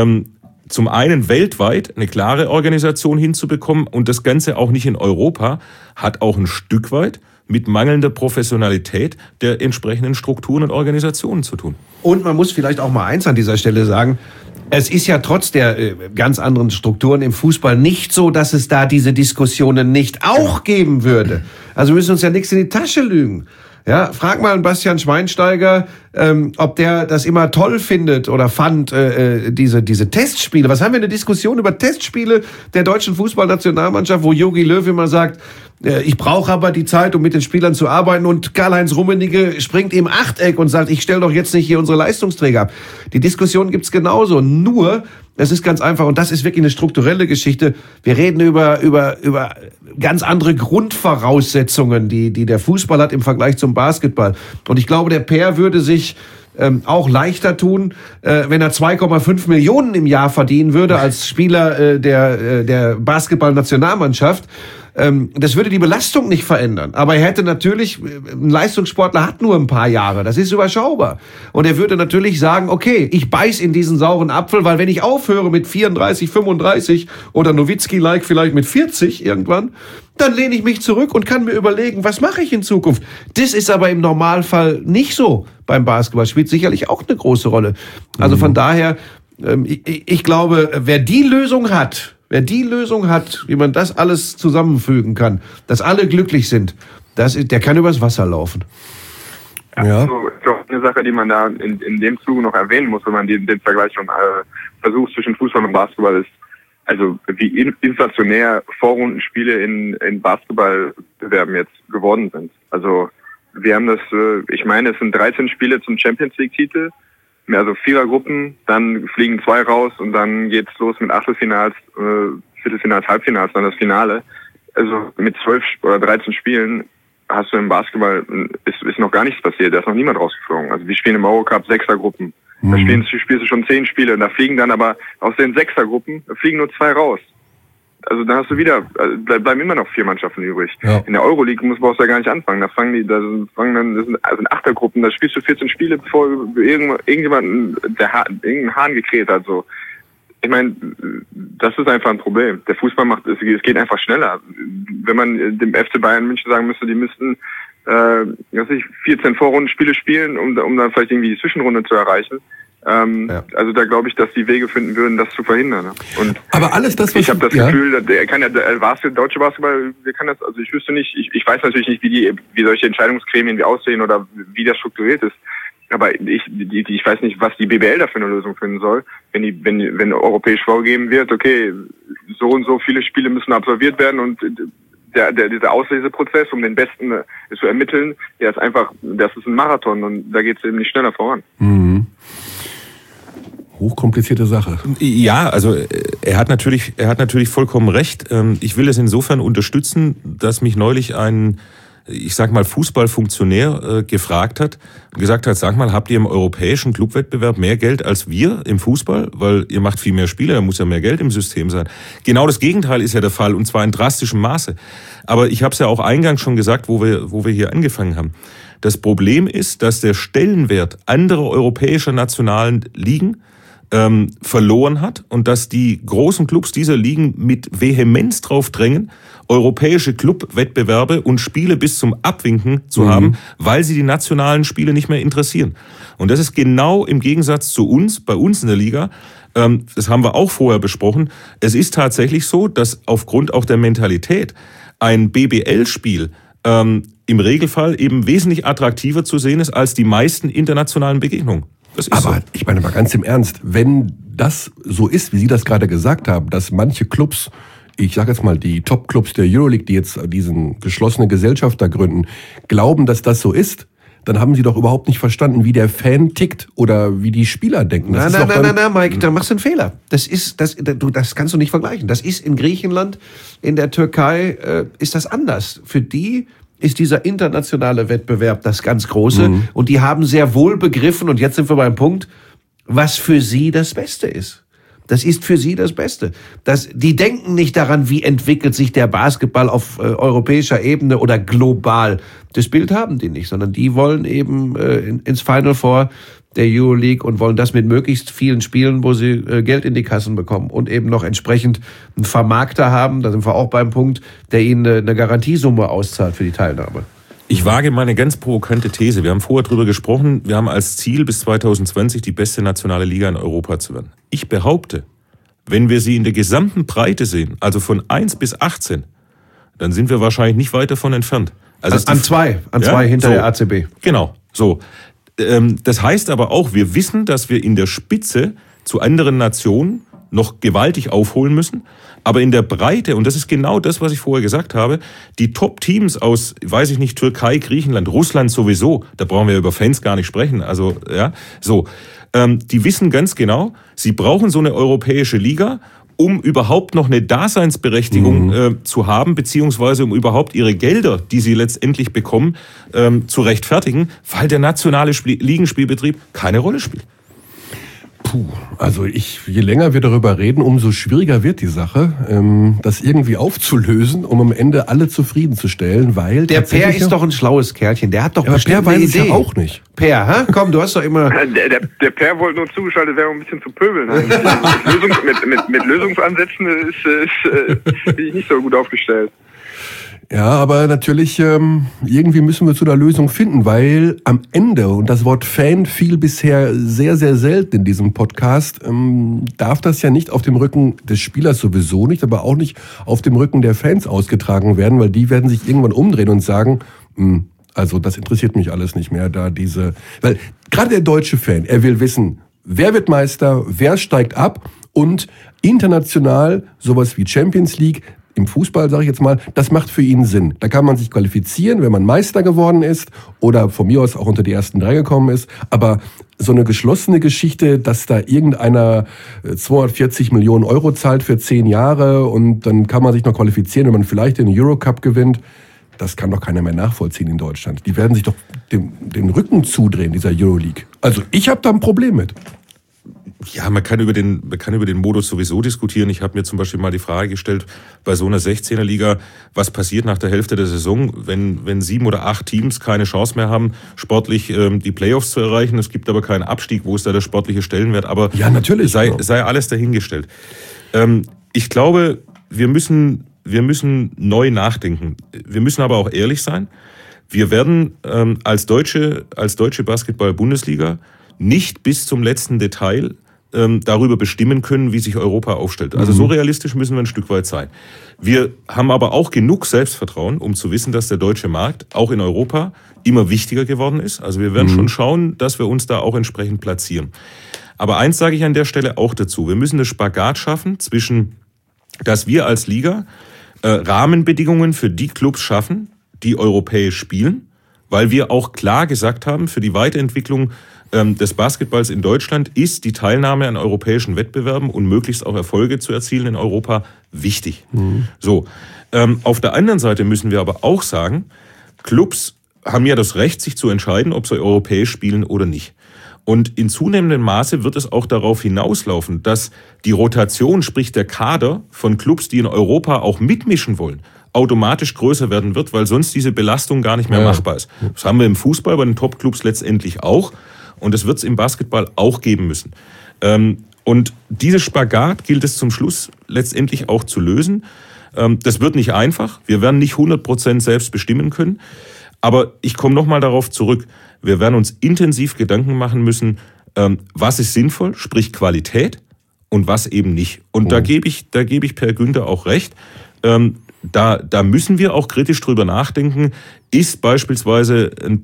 zum einen weltweit eine klare Organisation hinzubekommen und das Ganze auch nicht in Europa, hat auch ein Stück weit mit mangelnder Professionalität der entsprechenden Strukturen und Organisationen zu tun. Und man muss vielleicht auch mal eins an dieser Stelle sagen, es ist ja trotz der ganz anderen Strukturen im Fußball nicht so, dass es da diese Diskussionen nicht auch geben würde. Also wir müssen uns ja nichts in die Tasche lügen. Ja, frag mal einen Bastian Schweinsteiger, ob der das immer toll findet oder fand, diese Testspiele. Was haben wir eine Diskussion über Testspiele der deutschen Fußballnationalmannschaft, wo Jogi Löw immer sagt, ich brauche aber die Zeit, um mit den Spielern zu arbeiten, und Karl-Heinz Rummenigge springt im Achteck und sagt, ich stelle doch jetzt nicht hier unsere Leistungsträger ab. Die Diskussion gibt's genauso, nur es ist ganz einfach, und das ist wirklich eine strukturelle Geschichte, wir reden über ganz andere Grundvoraussetzungen, die der Fußball hat im Vergleich zum Basketball. Und ich glaube, der Per würde sich auch leichter tun, wenn er 2,5 Millionen im Jahr verdienen würde als Spieler der Basketball-Nationalmannschaft. Das würde die Belastung nicht verändern. Aber er hätte natürlich, ein Leistungssportler hat nur ein paar Jahre, das ist überschaubar. Und er würde natürlich sagen, okay, ich beiß in diesen sauren Apfel, weil wenn ich aufhöre mit 34, 35 oder Nowitzki-like vielleicht mit 40 irgendwann, dann lehne ich mich zurück und kann mir überlegen, was mache ich in Zukunft. Das ist aber im Normalfall nicht so beim Basketball, spielt sicherlich auch eine große Rolle. Also von daher, ich glaube, wer die Lösung hat, wie man das alles zusammenfügen kann, dass alle glücklich sind, der kann übers Wasser laufen. Ja. Also, ist doch eine Sache, die man da in dem Zuge noch erwähnen muss, wenn man den Vergleich schon versucht zwischen Fußball und Basketball ist. Also wie inflationär Vorrundenspiele in Basketballbewerben jetzt geworden sind. Also wir haben das, ich meine, es sind 13 Spiele zum Champions League-Titel, also Vierergruppen, dann fliegen 2 raus und dann geht's los mit Achtelfinals, Viertelfinals, Halbfinals, dann das Finale. Also mit 12 oder 13 Spielen hast du im Basketball, ist noch gar nichts passiert, da ist noch niemand rausgeflogen. Also wir spielen im Eurocup Sechsergruppen. Da spielst du schon 10 Spiele. Da fliegen dann aber aus den Sechsergruppen fliegen nur 2 raus. Also da hast du wieder, bleiben immer noch 4 Mannschaften übrig. Ja. In der Euroleague brauchst du ja gar nicht anfangen. Das sind Achtergruppen, da spielst du 14 Spiele, bevor irgendjemand irgendeinen Hahn gekräht hat. So. Ich meine, das ist einfach ein Problem. Der Fußball es geht einfach schneller. Wenn man dem FC Bayern München sagen müsste, die müssten 14 Vorrundenspiele spielen, um dann vielleicht irgendwie die Zwischenrunde zu erreichen. Also da glaube ich, dass die Wege finden würden, das zu verhindern. Ne? Und aber alles das, was ich habe das Gefühl, der deutsche Basketball, der kann das, also ich wüsste nicht, ich weiß natürlich nicht, wie solche Entscheidungsgremien wie aussehen oder wie das strukturiert ist. Aber ich weiß nicht, was die BBL da für eine Lösung finden soll, wenn europäisch vorgegeben wird, okay, so und so viele Spiele müssen absolviert werden und dieser Ausleseprozess, um den Besten zu ermitteln, das ist ein Marathon und da geht es eben nicht schneller voran. Mhm. Hochkomplizierte Sache. Ja, also er hat natürlich vollkommen recht. Ich will es insofern unterstützen, dass mich neulich ein, ich sag mal, Fußballfunktionär gefragt hat und gesagt hat, sag mal, habt ihr im europäischen Clubwettbewerb mehr Geld als wir im Fußball? Weil ihr macht viel mehr Spiele, da muss ja mehr Geld im System sein. Genau das Gegenteil ist ja der Fall und zwar in drastischem Maße. Aber ich habe es ja auch eingangs schon gesagt, wo wir hier angefangen haben. Das Problem ist, dass der Stellenwert anderer europäischer nationalen Ligen verloren hat und dass die großen Clubs dieser Ligen mit Vehemenz drauf drängen, europäische Clubwettbewerbe und Spiele bis zum Abwinken zu haben, weil sie die nationalen Spiele nicht mehr interessieren. Und das ist genau im Gegensatz zu uns, bei uns in der Liga, das haben wir auch vorher besprochen, es ist tatsächlich so, dass aufgrund auch der Mentalität ein BBL-Spiel im Regelfall eben wesentlich attraktiver zu sehen ist als die meisten internationalen Begegnungen. Aber so. Ich meine mal ganz im Ernst, wenn das so ist, wie Sie das gerade gesagt haben, dass manche Clubs, ich sage jetzt mal die Top-Clubs der Euroleague, die jetzt diesen geschlossene Gesellschaft da gründen, glauben, dass das so ist, dann haben Sie doch überhaupt nicht verstanden, wie der Fan tickt oder wie die Spieler denken. Nein, Mike, da machst du einen Fehler. Das kannst du nicht vergleichen. Das ist in Griechenland, in der Türkei, ist das anders. Für die ist dieser internationale Wettbewerb das ganz Große. Und die haben sehr wohl begriffen, und jetzt sind wir beim Punkt, was für sie das Beste ist. Das ist für sie das Beste. Die denken nicht daran, wie entwickelt sich der Basketball auf europäischer Ebene oder global. Das Bild haben die nicht, sondern die wollen eben ins Final Four der Euroleague und wollen das mit möglichst vielen Spielen, wo sie Geld in die Kassen bekommen und eben noch entsprechend einen Vermarkter haben, da sind wir auch beim Punkt, der ihnen eine Garantiesumme auszahlt für die Teilnahme. Ich wage mal eine ganz provokante These. Wir haben vorher drüber gesprochen, wir haben als Ziel bis 2020 die beste nationale Liga in Europa zu werden. Ich behaupte, wenn wir sie in der gesamten Breite sehen, also von 1 bis 18, dann sind wir wahrscheinlich nicht weit davon entfernt. Also an zwei hinter der ACB. Genau, so. Das heißt aber auch, wir wissen, dass wir in der Spitze zu anderen Nationen noch gewaltig aufholen müssen. Aber in der Breite, und das ist genau das, was ich vorher gesagt habe, die Top-Teams aus, weiß ich nicht, Türkei, Griechenland, Russland sowieso, da brauchen wir über Fans gar nicht sprechen, also ja, so, die wissen ganz genau, sie brauchen so eine europäische Liga, um überhaupt noch eine Daseinsberechtigung zu haben, beziehungsweise um überhaupt ihre Gelder, die sie letztendlich bekommen, zu rechtfertigen, weil der nationale Ligenspielbetrieb keine Rolle spielt. Also je länger wir darüber reden, umso schwieriger wird die Sache, das irgendwie aufzulösen, um am Ende alle zufriedenzustellen, weil der Per ist doch ein schlaues Kerlchen, der hat doch bestimmt eine Idee. Ja auch nicht. Per, komm, du hast doch immer... Der Per wollte nur zugeschaltet werden, um ein bisschen zu pöbeln. Mit Lösungsansätzen bin ich nicht so gut aufgestellt. Ja, aber natürlich, irgendwie müssen wir zu einer Lösung finden, weil am Ende, und das Wort Fan fiel bisher sehr, sehr selten in diesem Podcast, darf das ja nicht auf dem Rücken des Spielers sowieso nicht, aber auch nicht auf dem Rücken der Fans ausgetragen werden, weil die werden sich irgendwann umdrehen und sagen, Also das interessiert mich alles nicht mehr, weil gerade der deutsche Fan, er will wissen, wer wird Meister, wer steigt ab und international sowas wie Champions League, im Fußball, sage ich jetzt mal, das macht für ihn Sinn. Da kann man sich qualifizieren, wenn man Meister geworden ist oder von mir aus auch unter die ersten 3 gekommen ist. Aber so eine geschlossene Geschichte, dass da irgendeiner 240 Millionen Euro zahlt für 10 Jahre und dann kann man sich noch qualifizieren, wenn man vielleicht den Eurocup gewinnt, das kann doch keiner mehr nachvollziehen in Deutschland. Die werden sich doch den Rücken zudrehen, dieser Euroleague. Also ich habe da ein Problem mit. Ja, man kann über den Modus sowieso diskutieren. Ich habe mir zum Beispiel mal die Frage gestellt, bei so einer 16er-Liga, was passiert nach der Hälfte der Saison, wenn 7 oder 8 Teams keine Chance mehr haben, sportlich die Playoffs zu erreichen. Es gibt aber keinen Abstieg, wo ist da der sportliche Stellenwert? Aber ja, natürlich, sei alles dahingestellt. Ich glaube, wir müssen neu nachdenken. Wir müssen aber auch ehrlich sein. Wir werden als deutsche Basketball-Bundesliga nicht bis zum letzten Detail darüber bestimmen können, wie sich Europa aufstellt. Also so realistisch müssen wir ein Stück weit sein. Wir haben aber auch genug Selbstvertrauen, um zu wissen, dass der deutsche Markt auch in Europa immer wichtiger geworden ist. Also wir werden schon schauen, dass wir uns da auch entsprechend platzieren. Aber eins sage ich an der Stelle auch dazu. Wir müssen eine Spagat schaffen zwischen, dass wir als Liga Rahmenbedingungen für die Clubs schaffen, die europäisch spielen, weil wir auch klar gesagt haben, für die Weiterentwicklung des Basketballs in Deutschland ist die Teilnahme an europäischen Wettbewerben und möglichst auch Erfolge zu erzielen in Europa wichtig. So, auf der anderen Seite müssen wir aber auch sagen, Clubs haben ja das Recht, sich zu entscheiden, ob sie europäisch spielen oder nicht. Und in zunehmendem Maße wird es auch darauf hinauslaufen, dass die Rotation, sprich der Kader von Clubs, die in Europa auch mitmischen wollen, automatisch größer werden wird, weil sonst diese Belastung gar nicht mehr machbar ist. Das haben wir im Fußball bei den Top-Clubs letztendlich auch. Und das wird es im Basketball auch geben müssen. Und dieses Spagat gilt es zum Schluss letztendlich auch zu lösen. Das wird nicht einfach. Wir werden nicht 100% selbst bestimmen können. Aber ich komme nochmal darauf zurück. Wir werden uns intensiv Gedanken machen müssen, was ist sinnvoll, sprich Qualität, und was eben nicht. Und da gebe ich Per Günther auch recht. Da müssen wir auch kritisch drüber nachdenken, ist beispielsweise ein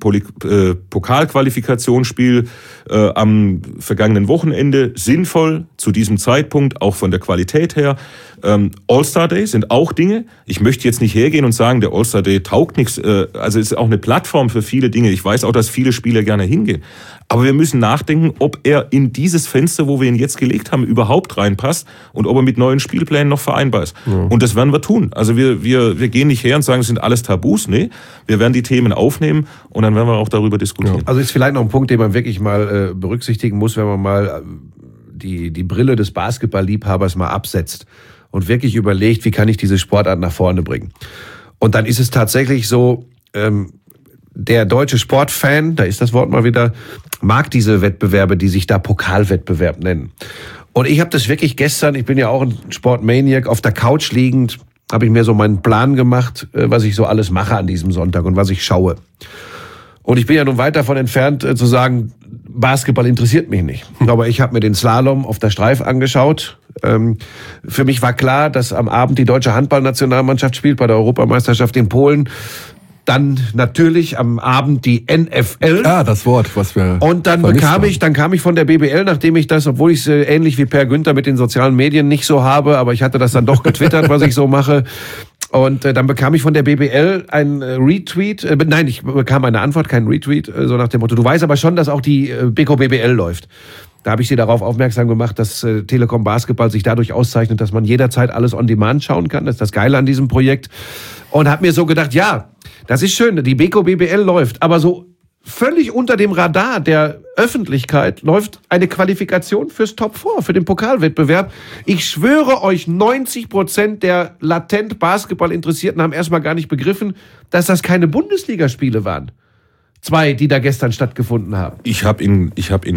Pokalqualifikationsspiel am vergangenen Wochenende sinnvoll zu diesem Zeitpunkt, auch von der Qualität her. All-Star Day sind auch Dinge. Ich möchte jetzt nicht hergehen und sagen, der All-Star Day taugt nichts. Also es ist auch eine Plattform für viele Dinge. Ich weiß auch, dass viele Spieler gerne hingehen. Aber wir müssen nachdenken, ob er in dieses Fenster, wo wir ihn jetzt gelegt haben, überhaupt reinpasst und ob er mit neuen Spielplänen noch vereinbar ist. Ja. Und das werden wir tun. Also wir gehen nicht her und sagen, es sind alles Tabus. Nee, wir werden die Themen aufnehmen und dann werden wir auch darüber diskutieren. Also ist vielleicht noch ein Punkt, den man wirklich mal berücksichtigen muss, wenn man mal die Brille des Basketballliebhabers mal absetzt und wirklich überlegt, wie kann ich diese Sportart nach vorne bringen. Und dann ist es tatsächlich so, der deutsche Sportfan, da ist das Wort mal wieder, mag diese Wettbewerbe, die sich da Pokalwettbewerb nennen. Und ich habe das wirklich gestern, ich bin ja auch ein Sportmaniac, auf der Couch liegend, habe ich mir so meinen Plan gemacht, was ich so alles mache an diesem Sonntag und was ich schaue. Und ich bin ja nun weit davon entfernt, zu sagen, Basketball interessiert mich nicht. Aber ich habe mir den Slalom auf der Streif angeschaut. Für mich war klar, dass am Abend die deutsche Handballnationalmannschaft spielt bei der Europameisterschaft in Polen. Dann natürlich am Abend die NFL. Ja, das Wort, was wir. Und dann kam ich von der BBL, nachdem ich das, obwohl ich es ähnlich wie Per Günther mit den sozialen Medien nicht so habe, aber ich hatte das dann doch getwittert, was ich so mache. Und dann bekam ich von der BBL ein Retweet. Nein, ich bekam eine Antwort, kein Retweet, so nach dem Motto, du weißt aber schon, dass auch die Beko BBL läuft. Da habe ich sie darauf aufmerksam gemacht, dass Telekom Basketball sich dadurch auszeichnet, dass man jederzeit alles on demand schauen kann. Das ist das Geile an diesem Projekt. Und habe mir so gedacht, ja, das ist schön, die Beko BBL läuft, aber so völlig unter dem Radar der Öffentlichkeit läuft eine Qualifikation fürs Top 4, für den Pokalwettbewerb. Ich schwöre euch, 90% der latent Basketball-Interessierten haben erstmal gar nicht begriffen, dass das keine Bundesligaspiele waren. 2, die da gestern stattgefunden haben. Ich habe in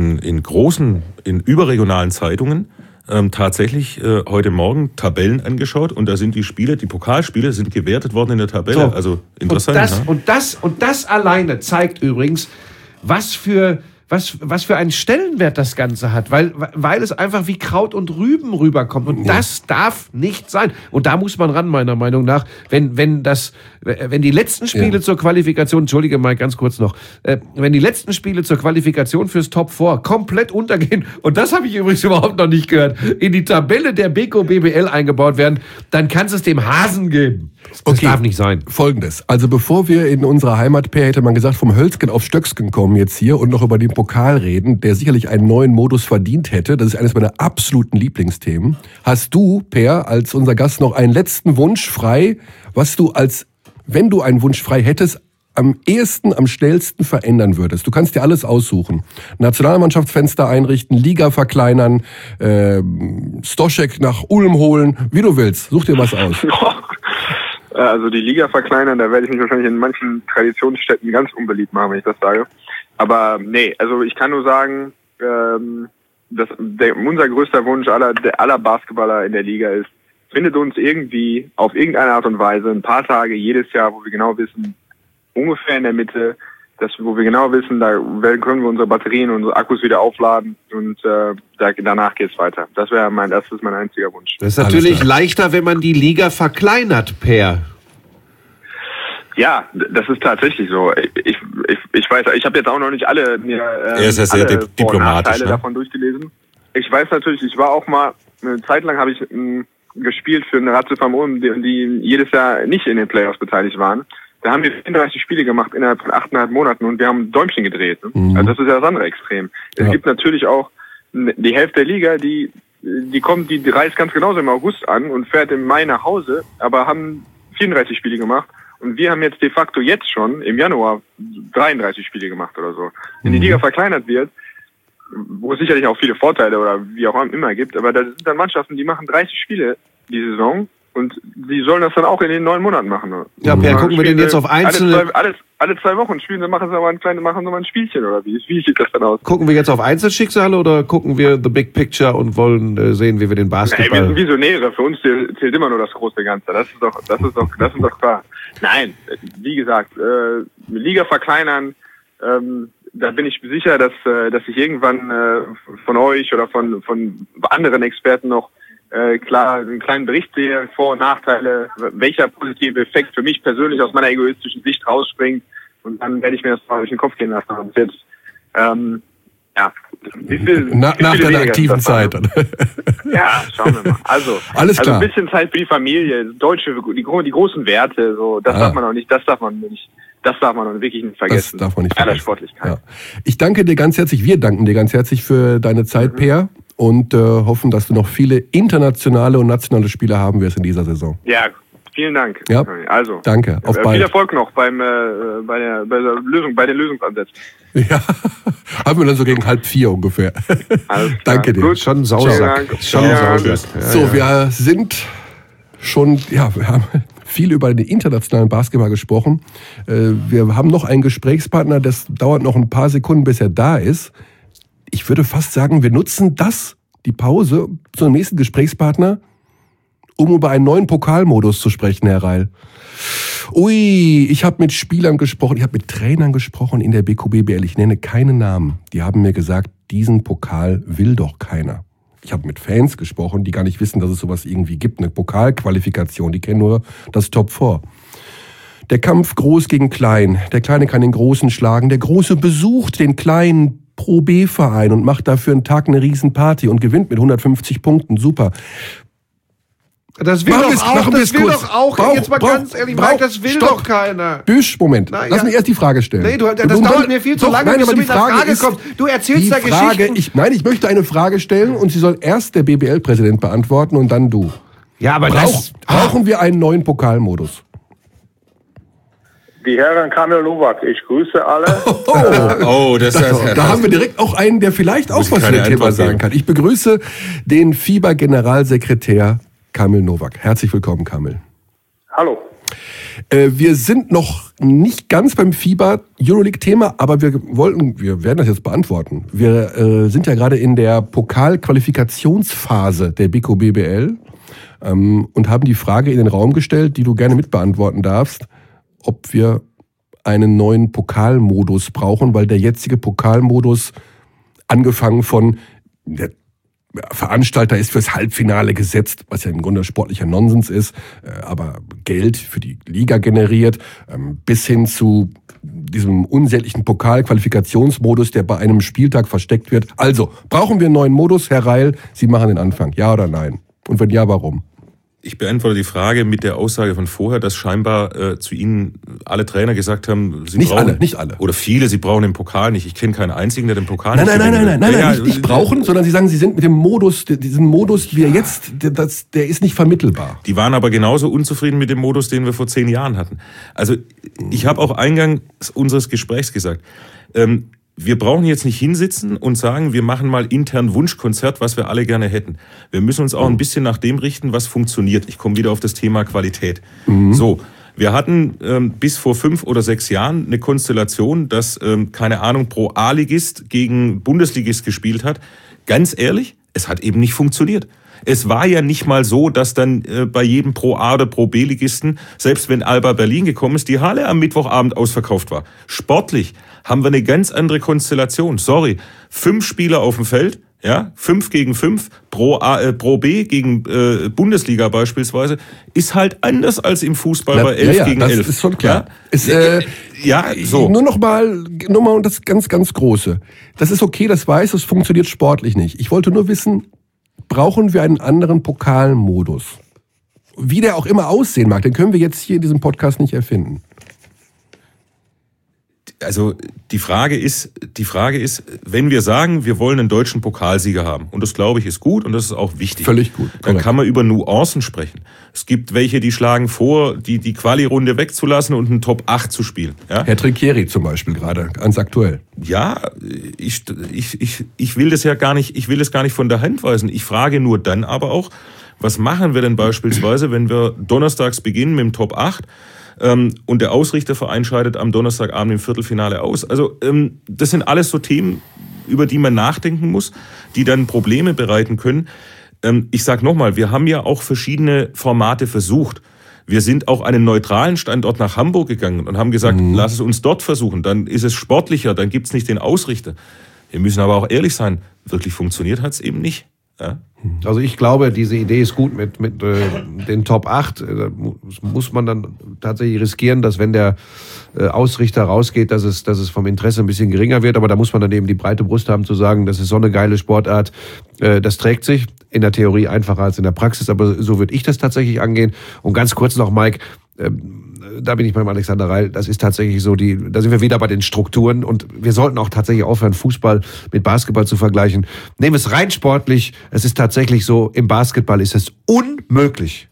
überregionalen Zeitungen tatsächlich heute Morgen Tabellen angeschaut und da sind die Pokalspiele sind gewertet worden in der Tabelle. So. Also interessant. Und das alleine zeigt übrigens, was für was für einen Stellenwert das Ganze hat, weil es einfach wie Kraut und Rüben rüberkommt. Und das darf nicht sein. Und da muss man ran, meiner Meinung nach, wenn die letzten Spiele zur Qualifikation, entschuldige mal ganz kurz noch, wenn die letzten Spiele zur Qualifikation fürs Top 4 komplett untergehen, und das habe ich übrigens überhaupt noch nicht gehört, in die Tabelle der Beko BBL eingebaut werden, dann kann es dem Hasen geben. Das darf nicht sein. Folgendes. Also bevor wir in unserer Heimat-Pair, hätte man gesagt, vom Hölzgen auf Stöcksken kommen jetzt hier und noch über den Pokal reden, der sicherlich einen neuen Modus verdient hätte. Das ist eines meiner absoluten Lieblingsthemen. Hast du, Per, als unser Gast noch einen letzten Wunsch frei, was du wenn du einen Wunsch frei hättest, am ehesten, am schnellsten verändern würdest? Du kannst dir alles aussuchen. Nationalmannschaftsfenster einrichten, Liga verkleinern, Stoschek nach Ulm holen, wie du willst. Such dir was aus. Also die Liga verkleinern, da werde ich mich wahrscheinlich in manchen Traditionsstädten ganz unbeliebt machen, wenn ich das sage. Aber nee, also ich kann nur sagen, unser größter Wunsch aller Basketballer in der Liga ist, findet uns irgendwie auf irgendeine Art und Weise ein paar Tage jedes Jahr, wo wir genau wissen, ungefähr in der Mitte, wo wir genau wissen, da können wir unsere Batterien, unsere Akkus wieder aufladen und danach geht's weiter. Das ist mein einziger Wunsch. Das ist natürlich leichter, wenn man die Liga verkleinert, Per. Ja, das ist tatsächlich so. Ich weiß, ich habe jetzt auch noch nicht alle sehr diplomatisch, Teile davon durchgelesen. Ich weiß natürlich, ich war auch mal, eine Zeit lang habe ich gespielt für eine Ratio vom Ulm, die jedes Jahr nicht in den Playoffs beteiligt waren. Da haben wir 34 Spiele gemacht innerhalb von 8,5 Monaten und wir haben Däumchen gedreht. Ne? Also das ist ja das andere Extrem. Es gibt natürlich auch die Hälfte der Liga, die reist ganz genauso im August an und fährt im Mai nach Hause, aber haben 34 Spiele gemacht. Und wir haben jetzt de facto jetzt schon im Januar 33 Spiele gemacht oder so. Wenn die Liga verkleinert wird, wo es sicherlich auch viele Vorteile oder wie auch immer gibt, aber da sind dann Mannschaften, die machen 30 Spiele die Saison und die sollen das dann auch in den 9 Monaten machen. Ne? Ja, Per, gucken wir denn jetzt auf einzelne... Alle 2 Wochen spielen, dann machen sie aber ein Spielchen oder wie sieht das dann aus? Gucken wir jetzt auf Einzelschicksale oder gucken wir the big picture und wollen sehen, wie wir den Basketball... Wir sind Visionäre, für uns zählt immer nur das große Ganze, das ist doch klar. Nein, wie gesagt, Liga verkleinern, da bin ich sicher, dass ich irgendwann von euch oder von anderen Experten noch klar einen kleinen Bericht sehe, Vor- und Nachteile, welcher positive Effekt für mich persönlich aus meiner egoistischen Sicht rausspringt, und dann werde ich mir das mal durch den Kopf gehen lassen. Und jetzt, nach deiner aktiven Zeit. Ja, schauen wir mal. Also alles klar. Also ein bisschen Zeit für die Familie, die großen Werte, so, das darf man noch nicht, das darf man wirklich nicht vergessen. Das darf man nicht vergessen. Sportlichkeit. Ja. Wir danken dir ganz herzlich für deine Zeit, Per, und hoffen, dass du noch viele internationale und nationale Spiele haben wirst in dieser Saison. Ja, vielen Dank. Ja. Also, danke. Auf bald. Viel Erfolg noch bei den Lösungsansätzen. Ja, haben wir dann so gegen 3:30 ungefähr. Danke dir. Gut, schon Sausack. So, wir sind schon, wir haben viel über den internationalen Basketball gesprochen. Wir haben noch einen Gesprächspartner, das dauert noch ein paar Sekunden, bis er da ist. Ich würde fast sagen, wir nutzen die Pause zu einem nächsten Gesprächspartner, um über einen neuen Pokalmodus zu sprechen, Herr Reil. Ui, ich habe mit Spielern gesprochen, ich habe mit Trainern gesprochen in der Beko BBL. Ich nenne keine Namen. Die haben mir gesagt, diesen Pokal will doch keiner. Ich habe mit Fans gesprochen, die gar nicht wissen, dass es sowas irgendwie gibt, eine Pokalqualifikation. Die kennen nur das Top 4. Der Kampf groß gegen klein. Der Kleine kann den Großen schlagen. Der Große besucht den kleinen Pro-B-Verein und macht dafür einen Tag eine Riesenparty und gewinnt mit 150 Punkten. Super. Das will doch auch, jetzt mal ganz ehrlich, Mike, das will doch keiner. Büsch, Moment, lass mich erst die Frage stellen. Nee, das dauert mir viel zu lange, bis du mit einer Frage kommst. Du erzählst da Geschichten. Ich möchte eine Frage stellen und sie soll erst der BBL-Präsident beantworten und dann du. Ja, aber brauchen wir einen neuen Pokalmodus? Die Herren Kamil Novak, ich grüße alle. Da haben wir direkt auch einen, der vielleicht auch was zu dem Thema sagen kann. Ich begrüße den FIBA-Generalsekretär Kamil Novak. Herzlich willkommen, Kamil. Hallo. Wir sind noch nicht ganz beim FIBA-Euroleague-Thema, aber wir werden das jetzt beantworten. Wir sind ja gerade in der Pokalqualifikationsphase der Beko BBL und haben die Frage in den Raum gestellt, die du gerne mitbeantworten darfst, ob wir einen neuen Pokalmodus brauchen, weil der jetzige Pokalmodus, angefangen von der Veranstalter ist fürs Halbfinale gesetzt, was ja im Grunde sportlicher Nonsens ist, aber Geld für die Liga generiert, bis hin zu diesem unsäglichen Pokalqualifikationsmodus, der bei einem Spieltag versteckt wird. Also, brauchen wir einen neuen Modus, Herr Reil? Sie machen den Anfang, ja oder nein? Und wenn ja, warum? Ich beantworte die Frage mit der Aussage von vorher, dass scheinbar zu Ihnen alle Trainer gesagt haben, sie nicht brauchen... Nicht alle. Oder viele, sie brauchen den Pokal nicht. Ich kenne keinen einzigen, der den Pokal nicht Nein, nicht brauchen, sondern Sie sagen, Sie sind mit dem Modus, diesen Modus, wie er jetzt, der ist nicht vermittelbar. Die waren aber genauso unzufrieden mit dem Modus, den wir vor 10 Jahren hatten. Also ich habe auch eingangs unseres Gesprächs gesagt, wir brauchen jetzt nicht hinsitzen und sagen, wir machen mal intern Wunschkonzert, was wir alle gerne hätten. Wir müssen uns auch ein bisschen nach dem richten, was funktioniert. Ich komme wieder auf das Thema Qualität. So, wir hatten bis vor 5 oder 6 Jahren eine Konstellation, dass, keine Ahnung, Pro A-Ligist gegen Bundesligist gespielt hat. Ganz ehrlich, es hat eben nicht funktioniert. Es war ja nicht mal so, dass dann bei jedem Pro A oder Pro B-Ligisten, selbst wenn Alba Berlin gekommen ist, die Halle am Mittwochabend ausverkauft war. Sportlich haben wir eine ganz andere Konstellation. 5 Spieler auf dem Feld, ja, 5 gegen 5, Pro B gegen Bundesliga beispielsweise, ist halt anders als im Fußball bei 11 gegen 11. Das ist schon klar. So. Nur noch mal und das ganz, ganz Große. Das ist okay, das weiß, das funktioniert sportlich nicht. Ich wollte nur wissen, brauchen wir einen anderen Pokalmodus? Wie der auch immer aussehen mag, den können wir jetzt hier in diesem Podcast nicht erfinden. Also die Frage ist, wenn wir sagen, wir wollen einen deutschen Pokalsieger haben, und das glaube ich ist gut und das ist auch wichtig. Völlig gut. Dann kann man über Nuancen sprechen. Es gibt welche, die schlagen vor, die Quali-Runde wegzulassen und einen Top 8 zu spielen. Ja? Herr Trinchieri zum Beispiel gerade, ganz aktuell. Ja, ich will das ja gar nicht, ich will das gar nicht von der Hand weisen. Ich frage nur dann aber auch, was machen wir denn beispielsweise, wenn wir donnerstags beginnen mit dem Top 8? Und der Ausrichterverein scheidet am Donnerstagabend im Viertelfinale aus. Also das sind alles so Themen, über die man nachdenken muss, die dann Probleme bereiten können. Ich sage nochmal, wir haben ja auch verschiedene Formate versucht. Wir sind auch einen neutralen Standort nach Hamburg gegangen und haben gesagt, lass es uns dort versuchen, dann ist es sportlicher, dann gibt's nicht den Ausrichter. Wir müssen aber auch ehrlich sein, wirklich funktioniert hat's eben nicht. Ja? Also ich glaube, diese Idee ist gut mit den Top 8. Da muss man dann tatsächlich riskieren, dass wenn der Ausrichter rausgeht, dass es vom Interesse ein bisschen geringer wird. Aber da muss man dann eben die breite Brust haben zu sagen, das ist so eine geile Sportart. Das trägt sich in der Theorie einfacher als in der Praxis. Aber so würde ich das tatsächlich angehen. Und ganz kurz noch, Mike, da bin ich beim Alexander Reil, das ist tatsächlich so, da sind wir wieder bei den Strukturen und wir sollten auch tatsächlich aufhören, Fußball mit Basketball zu vergleichen. Nehmen wir es rein sportlich, es ist tatsächlich so, im Basketball ist es unmöglich,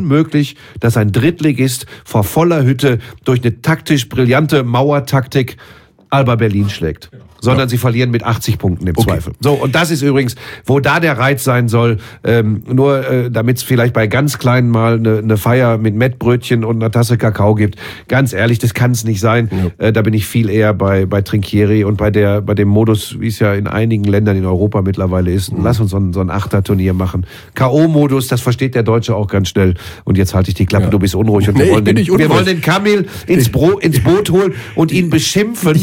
dass ein Drittligist vor voller Hütte durch eine taktisch brillante Mauertaktik Alba Berlin schlägt. Sondern sie verlieren mit 80 Punkten im Zweifel. So, und das ist übrigens, wo da der Reiz sein soll, damit es vielleicht bei ganz Kleinen mal eine Feier mit Mettbrötchen und einer Tasse Kakao gibt. Ganz ehrlich, das kann es nicht sein. Ja. Da bin ich viel eher bei Trinchieri und bei dem Modus, wie es ja in einigen Ländern in Europa mittlerweile ist. Lass uns so ein Achterturnier machen. K.O.-Modus, das versteht der Deutsche auch ganz schnell. Und jetzt halte ich die Klappe, du bist unruhig. Und wir wollen den Kamil ins Boot holen und ihn beschimpfen,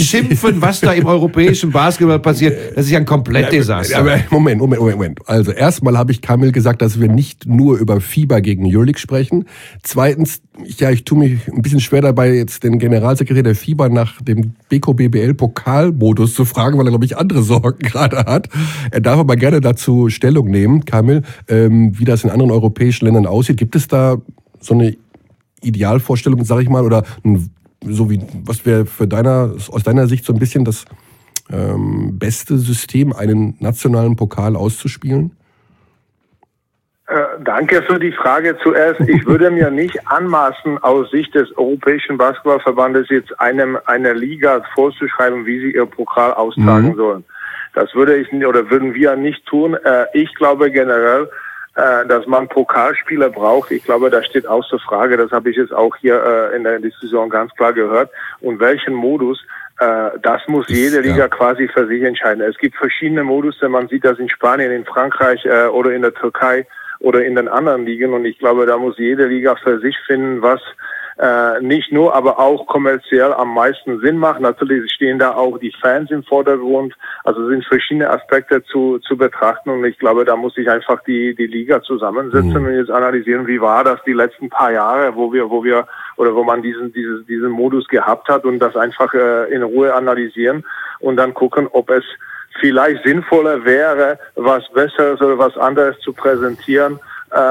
was da im europäischen Basketball passiert. Das ist ja ein Komplettdesaster. Aber Moment. Also erstmal habe ich Kamil gesagt, dass wir nicht nur über Fieber gegen Euroleague sprechen. Zweitens, ich tue mich ein bisschen schwer dabei, jetzt den Generalsekretär der Fieber nach dem BKBBL-Pokalmodus zu fragen, weil er, glaube ich, andere Sorgen gerade hat. Er darf aber gerne dazu Stellung nehmen, Kamil, wie das in anderen europäischen Ländern aussieht. Gibt es da so eine Idealvorstellung, sage ich mal, oder so wie, was wäre aus deiner Sicht so ein bisschen das beste System, einen nationalen Pokal auszuspielen? Danke für die Frage zuerst. Ich würde mir nicht anmaßen, aus Sicht des Europäischen Basketballverbandes jetzt einer Liga vorzuschreiben, wie sie ihr Pokal austragen sollen. Das würden wir nicht tun. Ich glaube generell, dass man Pokalspieler braucht. Ich glaube, das steht außer Frage. Das habe ich jetzt auch hier in der Diskussion ganz klar gehört. Und welchen Modus, das muss jede Liga quasi für sich entscheiden. Es gibt verschiedene Modus, man sieht das in Spanien, in Frankreich oder in der Türkei oder in den anderen Ligen. Und ich glaube, da muss jede Liga für sich finden, was nicht nur, aber auch kommerziell am meisten Sinn macht. Natürlich stehen da auch die Fans im Vordergrund. Also sind verschiedene Aspekte zu betrachten. Und ich glaube, da muss sich einfach die Liga zusammensetzen und jetzt analysieren, wie war das die letzten paar Jahre, wo man diesen Modus gehabt hat und das einfach in Ruhe analysieren und dann gucken, ob es vielleicht sinnvoller wäre, was Besseres oder was anderes zu präsentieren.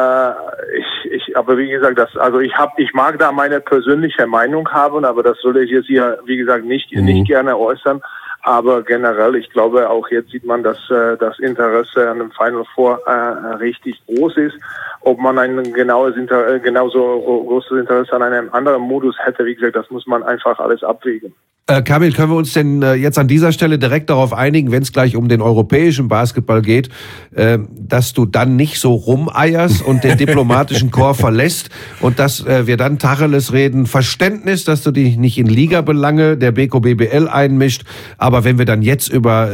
Aber wie gesagt, ich mag da meine persönliche Meinung haben, aber das soll ich jetzt hier, wie gesagt, nicht gerne äußern. Aber generell, ich glaube, auch jetzt sieht man, dass das Interesse an dem Final Four richtig groß ist. Ob man ein genauso großes Interesse an einem anderen Modus hätte, wie gesagt, das muss man einfach alles abwägen. Kamil, können wir uns denn jetzt an dieser Stelle direkt darauf einigen, wenn es gleich um den europäischen Basketball geht, dass du dann nicht so rumeierst und den diplomatischen Chor verlässt und dass wir dann Tacheles reden, Verständnis, dass du dich nicht in Ligabelange der BKBBL einmischt, aber wenn wir dann jetzt über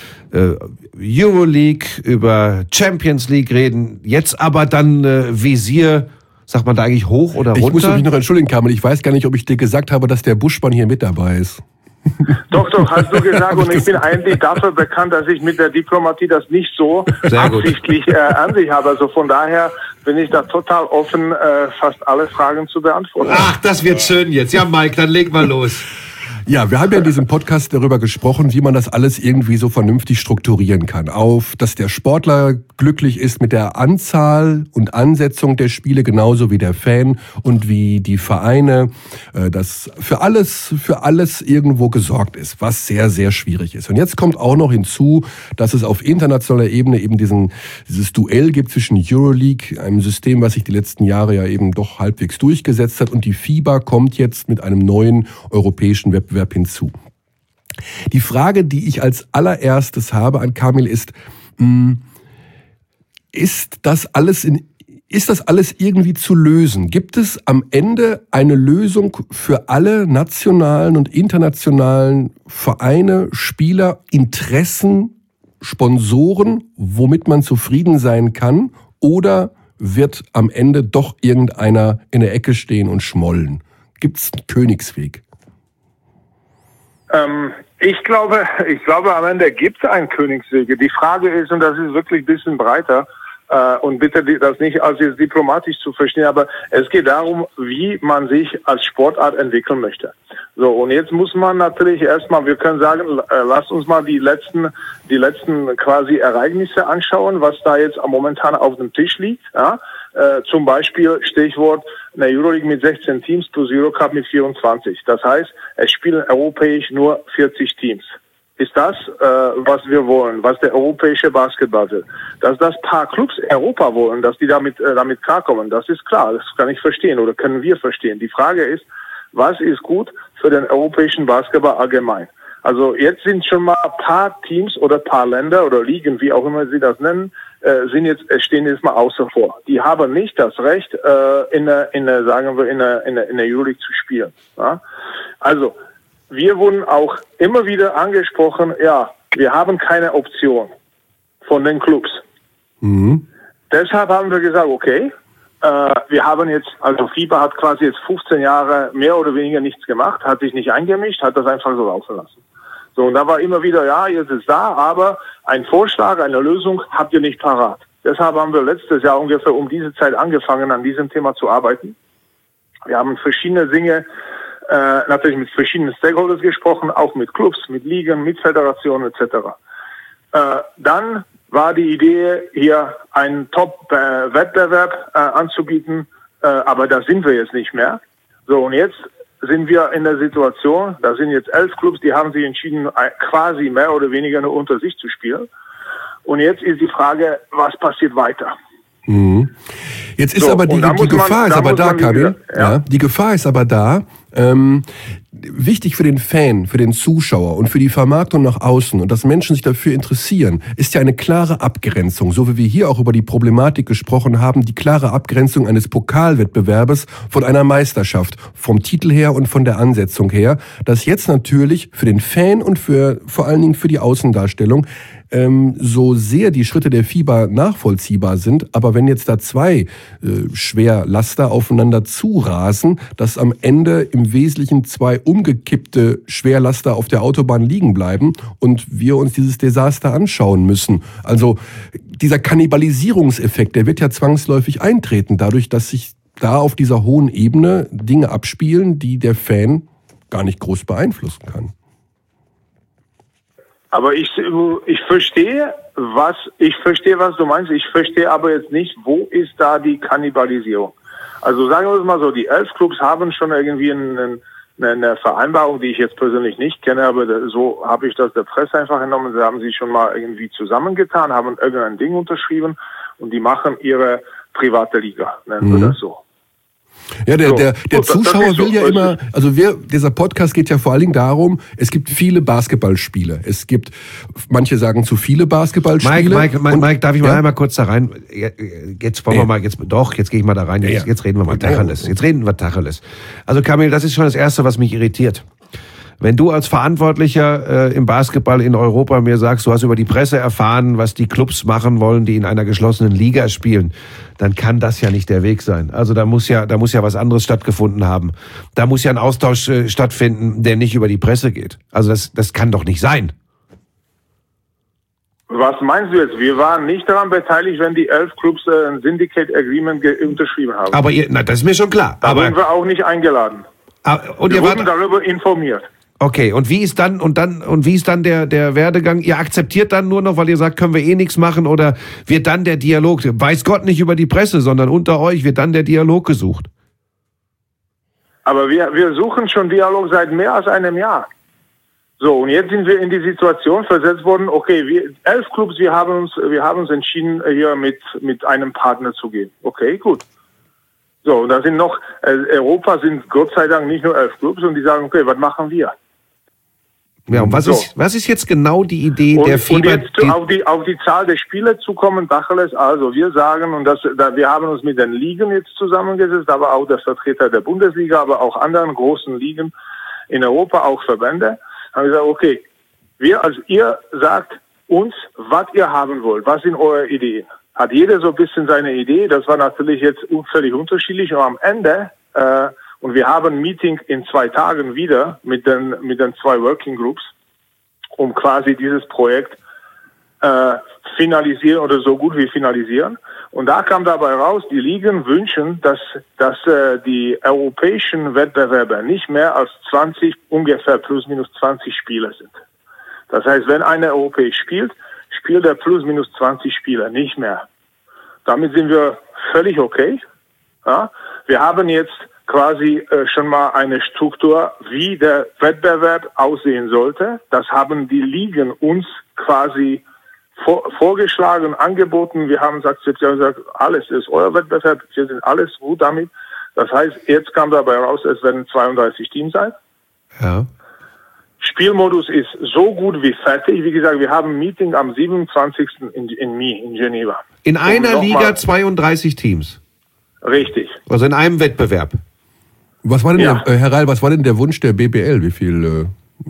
Euroleague, über Champions League reden, jetzt aber dann Visier, sagt man da eigentlich hoch oder runter? Ich muss mich noch entschuldigen, Kamil. Ich weiß gar nicht, ob ich dir gesagt habe, dass der Buschmann hier mit dabei ist. Doch, hast du gesagt. Und ich bin eigentlich dafür bekannt, dass ich mit der Diplomatie das nicht so absichtlich an sich habe. Also von daher bin ich da total offen, fast alle Fragen zu beantworten. Ach, das wird schön jetzt. Ja, Mike, dann leg mal los. Ja, wir haben ja in diesem Podcast darüber gesprochen, wie man das alles irgendwie so vernünftig strukturieren kann. Dass der Sportler glücklich ist mit der Anzahl und Ansetzung der Spiele, genauso wie der Fan und wie die Vereine, dass für alles irgendwo gesorgt ist, was sehr, sehr schwierig ist. Und jetzt kommt auch noch hinzu, dass es auf internationaler Ebene eben dieses Duell gibt zwischen Euroleague, einem System, was sich die letzten Jahre ja eben doch halbwegs durchgesetzt hat, und die FIBA kommt jetzt mit einem neuen europäischen Wettbewerb hinzu. Die Frage, die ich als allererstes habe an Kamil ist das alles irgendwie zu lösen? Gibt es am Ende eine Lösung für alle nationalen und internationalen Vereine, Spieler, Interessen, Sponsoren, womit man zufrieden sein kann? Oder wird am Ende doch irgendeiner in der Ecke stehen und schmollen? Gibt es einen Königsweg? Ich glaube, am Ende gibt es einen Königsweg. Die Frage ist, und das ist wirklich ein bisschen breiter, und bitte das nicht als jetzt diplomatisch zu verstehen, aber es geht darum, wie man sich als Sportart entwickeln möchte. So, und jetzt muss man natürlich erstmal, wir können sagen, lasst uns mal die letzten quasi Ereignisse anschauen, was da jetzt momentan auf dem Tisch liegt. Ja? Zum Beispiel Stichwort eine Euroleague mit 16 Teams plus Eurocup mit 24. Das heißt, es spielen europäisch nur 40 Teams. Ist das, was wir wollen, was der europäische Basketball will? Dass das paar Clubs Europa wollen, dass die damit klarkommen, das ist klar, das kann ich verstehen oder können wir verstehen. Die Frage ist, was ist gut für den europäischen Basketball allgemein? Also jetzt sind schon mal ein paar Teams oder ein paar Länder oder Ligen, wie auch immer Sie das nennen, stehen jetzt mal außer vor. Die haben nicht das Recht, in der Euroleague zu spielen. Ja? Also, wir wurden auch immer wieder angesprochen, ja, wir haben keine Option von den Clubs. Mhm. Deshalb haben wir gesagt, okay, wir haben jetzt, also FIBA hat quasi jetzt 15 Jahre mehr oder weniger nichts gemacht, hat sich nicht eingemischt, hat das einfach so laufen lassen. So, und da war immer wieder, ja, jetzt ist da, aber ein Vorschlag, eine Lösung habt ihr nicht parat. Deshalb haben wir letztes Jahr ungefähr um diese Zeit angefangen, an diesem Thema zu arbeiten. Wir haben verschiedene Dinge, natürlich mit verschiedenen Stakeholders gesprochen, auch mit Clubs, mit Ligen, mit Föderationen etc. Dann war die Idee, hier einen Top-Wettbewerb anzubieten, aber da sind wir jetzt nicht mehr. So, und jetzt sind wir in der Situation, da sind jetzt 11 Clubs, die haben sich entschieden, quasi mehr oder weniger nur unter sich zu spielen. Und jetzt ist die Frage, was passiert weiter? Mhm. Jetzt ist aber die Gefahr ist aber da, Kamil. Ja, die Gefahr ist aber da. Wichtig für den Fan, für den Zuschauer und für die Vermarktung nach außen und dass Menschen sich dafür interessieren, ist ja eine klare Abgrenzung, so wie wir hier auch über die Problematik gesprochen haben, die klare Abgrenzung eines Pokalwettbewerbes von einer Meisterschaft, vom Titel her und von der Ansetzung her, dass jetzt natürlich für den Fan und vor allen Dingen für die Außendarstellung so sehr die Schritte der FIBA nachvollziehbar sind, aber wenn jetzt da zwei Schwerlaster aufeinander zurasen, dass am Ende im Wesentlichen zwei umgekippte Schwerlaster auf der Autobahn liegen bleiben und wir uns dieses Desaster anschauen müssen. Also dieser Kannibalisierungseffekt, der wird ja zwangsläufig eintreten, dadurch, dass sich da auf dieser hohen Ebene Dinge abspielen, die der Fan gar nicht groß beeinflussen kann. Aber ich verstehe, was du meinst. Ich verstehe aber jetzt nicht, wo ist da die Kannibalisierung? Also sagen wir es mal so, die 11 Clubs haben schon irgendwie eine Vereinbarung, die ich jetzt persönlich nicht kenne, aber so habe ich das der Presse einfach entnommen. Sie haben sich schon mal irgendwie zusammengetan, haben irgendein Ding unterschrieben und die machen ihre private Liga, nennen wir das so. Ja, der Zuschauer will ja immer, also dieser Podcast geht ja vor allen Dingen darum, es gibt viele Basketballspiele. Es gibt, manche sagen zu viele Basketballspiele. Mike, darf ich mal einmal kurz da rein? Jetzt wollen wir mal, jetzt gehe ich mal da rein. Jetzt reden wir mal Tacheles. Jetzt reden wir Tacheles. Also Kamil, das ist schon das Erste, was mich irritiert. Wenn du als Verantwortlicher im Basketball in Europa mir sagst, du hast über die Presse erfahren, was die Clubs machen wollen, die in einer geschlossenen Liga spielen, dann kann das ja nicht der Weg sein. Also da muss ja was anderes stattgefunden haben. Da muss ja ein Austausch stattfinden, der nicht über die Presse geht. Also das kann doch nicht sein. Was meinst du jetzt? Wir waren nicht daran beteiligt, wenn die 11 Clubs ein Syndicate Agreement unterschrieben haben. Aber das ist mir schon klar. Da wurden wir auch nicht eingeladen. Und wir wurden darüber informiert. Okay, und wie ist dann der Werdegang? Ihr akzeptiert dann nur noch, weil ihr sagt, können wir eh nichts machen, oder wird dann der Dialog, weiß Gott, nicht über die Presse, sondern unter euch wird dann der Dialog gesucht? Aber wir suchen schon Dialog seit mehr als einem Jahr. So, und jetzt sind wir in die Situation versetzt worden, okay, 11 Clubs, wir haben uns entschieden, hier mit einem Partner zu gehen. Okay, gut. So, und da sind noch, Europa sind Gott sei Dank nicht nur 11 Clubs, und die sagen, okay, was machen wir? Ja, und was ist jetzt genau die Idee der FIBA? Und jetzt auf die Zahl der Spiele zu kommen, Tacheles, also wir sagen, und wir haben uns mit den Ligen jetzt zusammengesetzt, aber auch der Vertreter der Bundesliga, aber auch anderen großen Ligen in Europa, auch Verbände, haben gesagt, okay, ihr sagt uns, was ihr haben wollt, was sind eure Ideen? Hat jeder so ein bisschen seine Idee, das war natürlich jetzt völlig unterschiedlich, und am Ende, und wir haben ein Meeting in 2 Tagen wieder mit den 2 Working Groups, um quasi dieses Projekt finalisieren oder so gut wie finalisieren. Und da kam dabei raus, die Ligen wünschen, dass die europäischen Wettbewerber nicht mehr als 20, ungefähr plus minus 20 Spieler sind. Das heißt, wenn einer europäisch spielt er plus minus 20 Spieler, nicht mehr. Damit sind wir völlig okay. Ja? Wir haben jetzt quasi schon mal eine Struktur, wie der Wettbewerb aussehen sollte. Das haben die Ligen uns quasi vorgeschlagen, angeboten. Wir haben gesagt, alles ist euer Wettbewerb, wir sind alles gut damit. Das heißt, jetzt kam dabei raus, es werden 32 Teams sein. Ja. Spielmodus ist so gut wie fertig. Wie gesagt, wir haben ein Meeting am 27. in Geneva. In einer Liga 32 Teams? Richtig. Also in einem Wettbewerb? Was war denn Herr Reil, was war denn der Wunsch der BBL? Wie viel,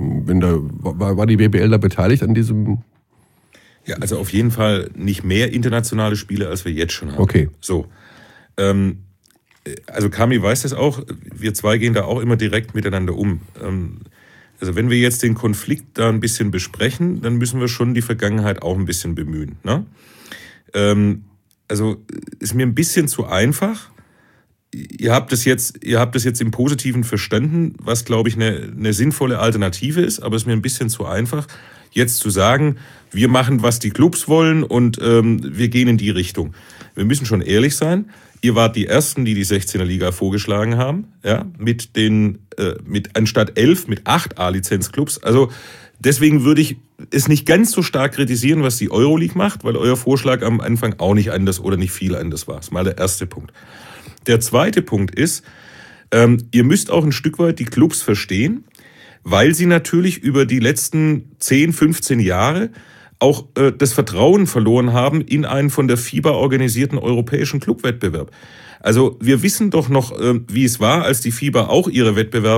war die BBL da beteiligt an diesem? Ja, also auf jeden Fall nicht mehr internationale Spiele, als wir jetzt schon haben. Okay. So. Also Kami weiß das auch, wir zwei gehen da auch immer direkt miteinander um. Also wenn wir jetzt den Konflikt da ein bisschen besprechen, dann müssen wir schon die Vergangenheit auch ein bisschen bemühen. Ne? Also ist mir ein bisschen zu einfach. Ihr habt das jetzt im Positiven verstanden, was, glaube ich, eine sinnvolle Alternative ist, aber es ist mir ein bisschen zu einfach, jetzt zu sagen, wir machen, was die Clubs wollen und wir gehen in die Richtung. Wir müssen schon ehrlich sein. Ihr wart die Ersten, die 16er Liga vorgeschlagen haben, ja, mit anstatt 11, mit 8 A-Lizenz-Clubs. Also deswegen würde ich es nicht ganz so stark kritisieren, was die Euroleague macht, weil euer Vorschlag am Anfang auch nicht anders oder nicht viel anders war. Das ist mal der erste Punkt. Der zweite Punkt ist, ihr müsst auch ein Stück weit die Clubs verstehen, weil sie natürlich über die letzten 10, 15 Jahre auch das Vertrauen verloren haben in einen von der FIBA organisierten europäischen Clubwettbewerb. Also wir wissen doch noch, wie es war, als die FIBA auch ihre Wettbewerbe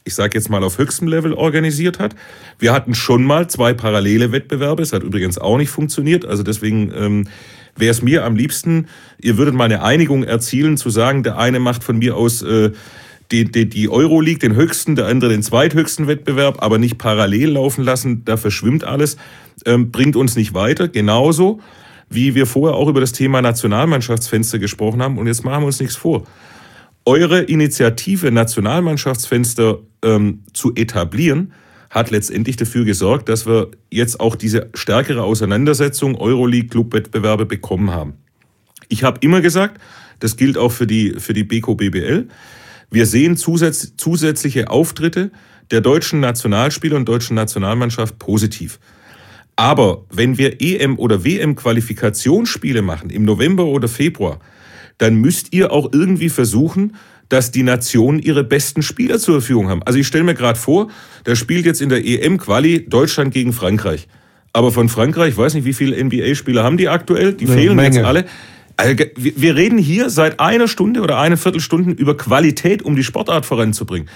ich sage jetzt mal, auf höchstem Level organisiert hat. Wir hatten schon mal 2 parallele Wettbewerbe. Es hat übrigens auch nicht funktioniert. Also deswegen wäre es mir am liebsten, ihr würdet mal eine Einigung erzielen, zu sagen, der eine macht von mir aus die Euroleague, den höchsten, der andere den zweithöchsten Wettbewerb, aber nicht parallel laufen lassen. Da verschwimmt alles, bringt uns nicht weiter. Genauso wie wir vorher auch über das Thema Nationalmannschaftsfenster gesprochen haben. Und jetzt machen wir uns nichts vor. Eure Initiative, Nationalmannschaftsfenster zu etablieren, hat letztendlich dafür gesorgt, dass wir jetzt auch diese stärkere Auseinandersetzung Euroleague-Clubwettbewerbe bekommen haben. Ich habe immer gesagt, das gilt auch für die Beko BBL, wir sehen zusätzliche Auftritte der deutschen Nationalspieler und deutschen Nationalmannschaft positiv. Aber wenn wir EM- oder WM-Qualifikationsspiele machen, im November oder Februar, dann müsst ihr auch irgendwie versuchen, dass die Nationen ihre besten Spieler zur Verfügung haben. Also ich stelle mir gerade vor, da spielt jetzt in der EM-Quali Deutschland gegen Frankreich. Aber von Frankreich, ich weiß nicht, wie viele NBA-Spieler haben die aktuell, die fehlen Menge. jetzt alle. Also wir reden hier seit einer Stunde oder eine Viertelstunde über Qualität, um die Sportart voranzubringen.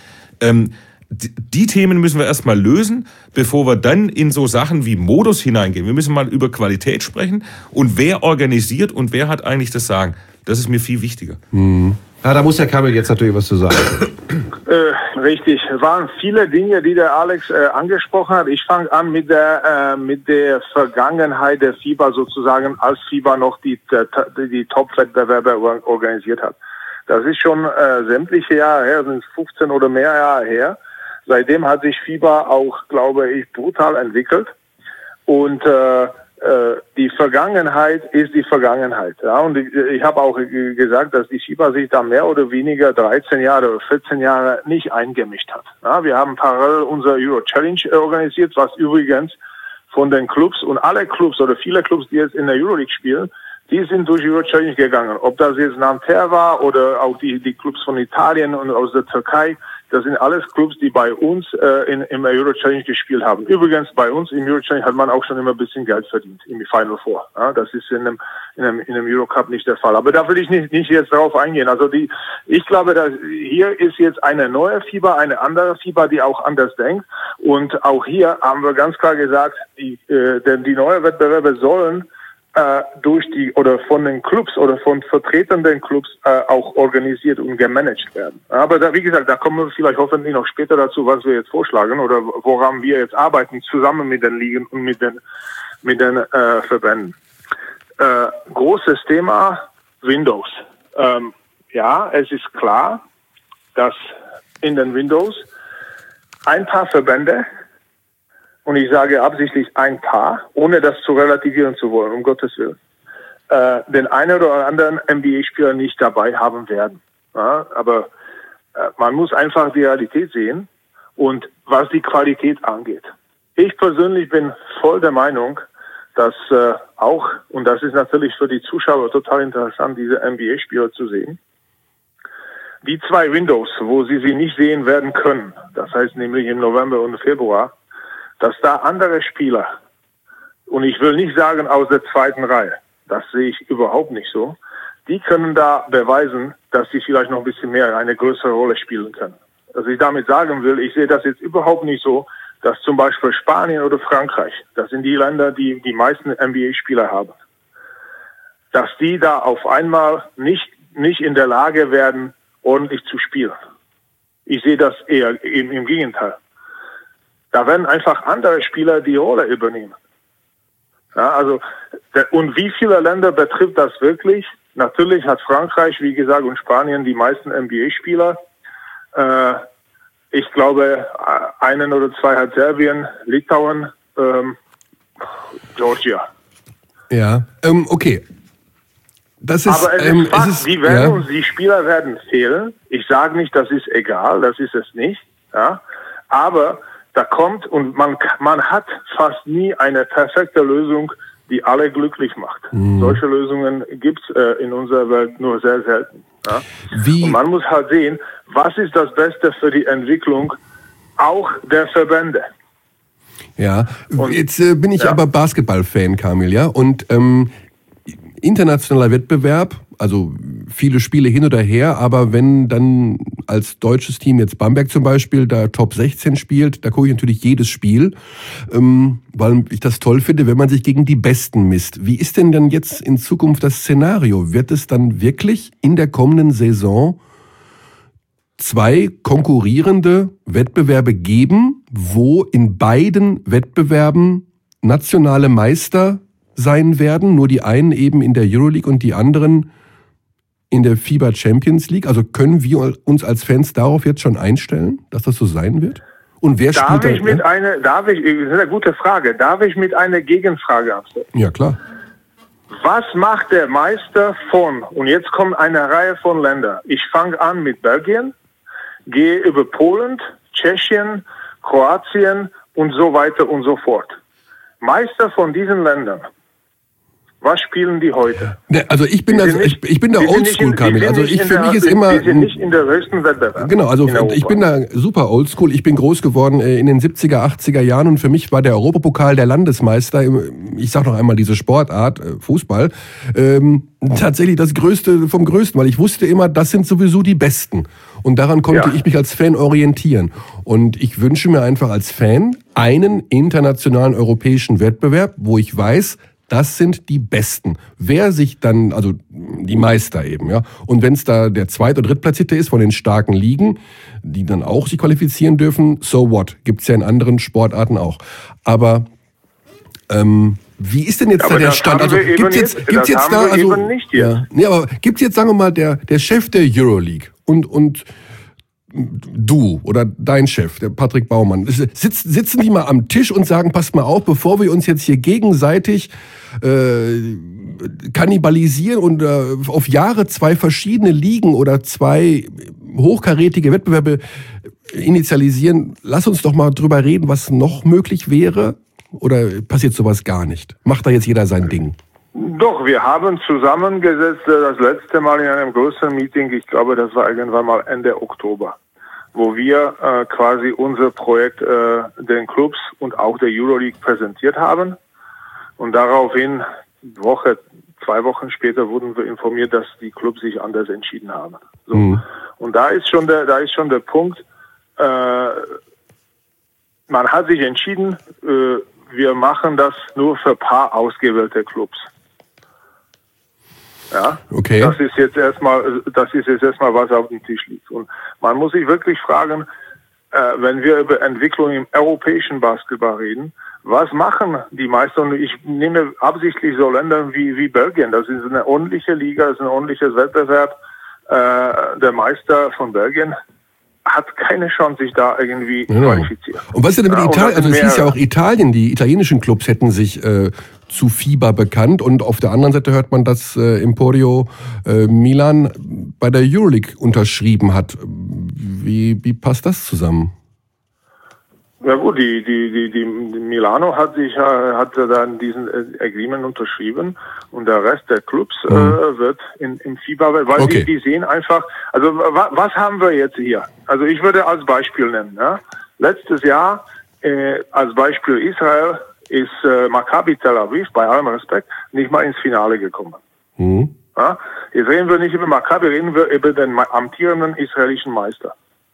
Die Themen müssen wir erstmal lösen, bevor wir dann in so Sachen wie Modus hineingehen. Wir müssen mal über Qualität sprechen und wer organisiert und wer hat eigentlich das Sagen. Das ist mir viel wichtiger. Ja, da muss der Kamil jetzt natürlich was zu sagen. Richtig. Es waren viele Dinge, die der Alex angesprochen hat. Ich fange an mit der Vergangenheit der FIBA sozusagen, als FIBA noch die Top-Wettbewerbe organisiert hat. Das ist schon sämtliche Jahre her, sind 15 oder mehr Jahre her. Seitdem hat sich FIBA auch, glaube ich, brutal entwickelt. Und die Vergangenheit ist die Vergangenheit. Ja? Und ich habe auch gesagt, dass die FIBA sich da mehr oder weniger 13 Jahre oder 14 Jahre nicht eingemischt hat. Ja? Wir haben parallel unser Euro Challenge organisiert, was übrigens von den Clubs und alle Clubs oder viele Clubs, die jetzt in der Euroleague spielen, die sind durch Euro Challenge gegangen. Ob das jetzt Nanterre war oder auch die Clubs von Italien und aus der Türkei, das sind alles Clubs, die bei uns im Euro Challenge gespielt haben. Übrigens, bei uns im Euro Challenge hat man auch schon immer ein bisschen Geld verdient im Final Four. Ja, das ist in einem Euro Cup nicht der Fall. Aber da will ich nicht jetzt darauf eingehen. Also ich glaube, dass hier ist jetzt eine neue FIBA, eine andere FIBA, die auch anders denkt. Und auch hier haben wir ganz klar gesagt, denn die neuen Wettbewerbe sollen oder von den Clubs oder von Vertretern der Clubs auch organisiert und gemanagt werden. Aber wie gesagt, da kommen wir vielleicht hoffentlich noch später dazu, was wir jetzt vorschlagen oder woran wir jetzt arbeiten, zusammen mit den Ligen und mit den Verbänden. Großes Thema Windows. Ja, es ist klar, dass in den Windows ein paar Verbände, und ich sage absichtlich ein paar, ohne das zu relativieren zu wollen, um Gottes Willen, den einen oder anderen NBA-Spieler nicht dabei haben werden. Ja, aber man muss einfach die Realität sehen und was die Qualität angeht. Ich persönlich bin voll der Meinung, dass auch, und das ist natürlich für die Zuschauer total interessant, diese NBA-Spieler zu sehen, die 2 Windows, wo sie nicht sehen werden können, das heißt nämlich im November und Februar, dass da andere Spieler, und ich will nicht sagen aus der zweiten Reihe, das sehe ich überhaupt nicht so, die können da beweisen, dass sie vielleicht noch ein bisschen mehr eine größere Rolle spielen können. Was ich damit sagen will, ich sehe das jetzt überhaupt nicht so, dass zum Beispiel Spanien oder Frankreich, das sind die Länder, die die meisten NBA-Spieler haben, dass die da auf einmal nicht in der Lage werden, ordentlich zu spielen. Ich sehe das eher im Gegenteil. Da werden einfach andere Spieler die Rolle übernehmen. Ja, also, und wie viele Länder betrifft das wirklich? Natürlich hat Frankreich, wie gesagt, und Spanien die meisten NBA-Spieler. Ich glaube, einen oder 2 hat Serbien, Litauen, Georgia. Ja, okay. Das ist, aber die Spieler werden fehlen. Ich sage nicht, das ist egal, das ist es nicht. Ja, aber da kommt und man hat fast nie eine perfekte Lösung, die alle glücklich macht. Solche Lösungen gibt's in unserer Welt nur sehr selten. Ja? Und man muss halt sehen, was ist das Beste für die Entwicklung auch der Verbände. Ja, und jetzt bin ich aber Basketball-Fan, Kamil, ja, und internationaler Wettbewerb, also viele Spiele hin oder her, aber wenn dann als deutsches Team, jetzt Bamberg zum Beispiel, da Top 16 spielt, da gucke ich natürlich jedes Spiel, weil ich das toll finde, wenn man sich gegen die Besten misst. Wie ist denn dann jetzt in Zukunft das Szenario? Wird es dann wirklich in der kommenden Saison 2 konkurrierende Wettbewerbe geben, wo in beiden Wettbewerben nationale Meister sein werden, nur die einen eben in der Euroleague und die anderen in der FIBA Champions League? Also können wir uns als Fans darauf jetzt schon einstellen, dass das so sein wird? Und wer spielt da? Das ist eine gute Frage. Darf ich mit einer Gegenfrage abstellen? Ja, klar. Was macht der Meister von, und jetzt kommt eine Reihe von Ländern. Ich fange an mit Belgien, gehe über Polen, Tschechien, Kroatien und so weiter und so fort. Meister von diesen Ländern. Was spielen die heute? Also ich bin da Oldschool, Kamil. Also für mich ist immer... Die sind nicht in der höchsten Wettbewerb. Genau, also ich bin da super Oldschool. Ich bin groß geworden in den 70er, 80er Jahren und für mich war der Europapokal der Landesmeister, ich sag noch einmal diese Sportart, Fußball, tatsächlich das Größte vom Größten, weil ich wusste immer, das sind sowieso die Besten. Und daran konnte ich mich als Fan orientieren. Und ich wünsche mir einfach als Fan einen internationalen europäischen Wettbewerb, wo ich weiß, das sind die Besten. Wer sich dann, also die Meister eben, ja. Und wenn es da der Zweit- oder Drittplatzierte ist von den starken Ligen, die dann auch sich qualifizieren dürfen, so what? Gibt's ja in anderen Sportarten auch. Aber wie ist denn jetzt da der Stand? Also gibt's jetzt da, also ja, nee, aber gibt's jetzt, sagen wir mal, der Chef der Euroleague und du oder dein Chef, der Patrick Baumann, sitzen die mal am Tisch und sagen, passt mal auf, bevor wir uns jetzt hier gegenseitig kannibalisieren und auf Jahre 2 verschiedene Ligen oder 2 hochkarätige Wettbewerbe initialisieren, lass uns doch mal drüber reden, was noch möglich wäre, oder passiert sowas gar nicht? Macht da jetzt jeder sein Ding? Doch, wir haben zusammengesetzt, das letzte Mal in einem größeren Meeting, ich glaube, das war irgendwann mal Ende Oktober, wo wir quasi unser Projekt den Clubs und auch der Euroleague präsentiert haben. Und daraufhin, 2 Wochen später, wurden wir informiert, dass die Clubs sich anders entschieden haben. So. Mhm. Und da ist schon der Punkt, man hat sich entschieden, wir machen das nur für ein paar ausgewählte Clubs. Ja, okay. Das ist jetzt erstmal, was auf dem Tisch liegt. Und man muss sich wirklich fragen, wenn wir über Entwicklung im europäischen Basketball reden, was machen die Meister? Und ich nehme absichtlich so Länder wie Belgien. Das ist eine ordentliche Liga, das ist ein ordentliches Wettbewerb. Der Meister von Belgien hat keine Chance, sich da irgendwie qualifizieren. Und was ist denn mit Italien? Also es hieß ja auch Italien, die italienischen Clubs hätten sich zu FIBA bekannt und auf der anderen Seite hört man, dass Emporio Milan bei der Euroleague unterschrieben hat. Wie passt das zusammen? Ja gut, die Milano hat dann diesen Agreement unterschrieben und der Rest der Clubs wird im FIBA, weil die sehen einfach, also was haben wir jetzt hier? Also ich würde als Beispiel nennen, ja? Letztes Jahr als Beispiel Israel ist Maccabi Tel Aviv, bei allem Respekt, nicht mal ins Finale gekommen. Mhm. Ja? Jetzt reden wir nicht über Maccabi, reden wir über den amtierenden israelischen Meister.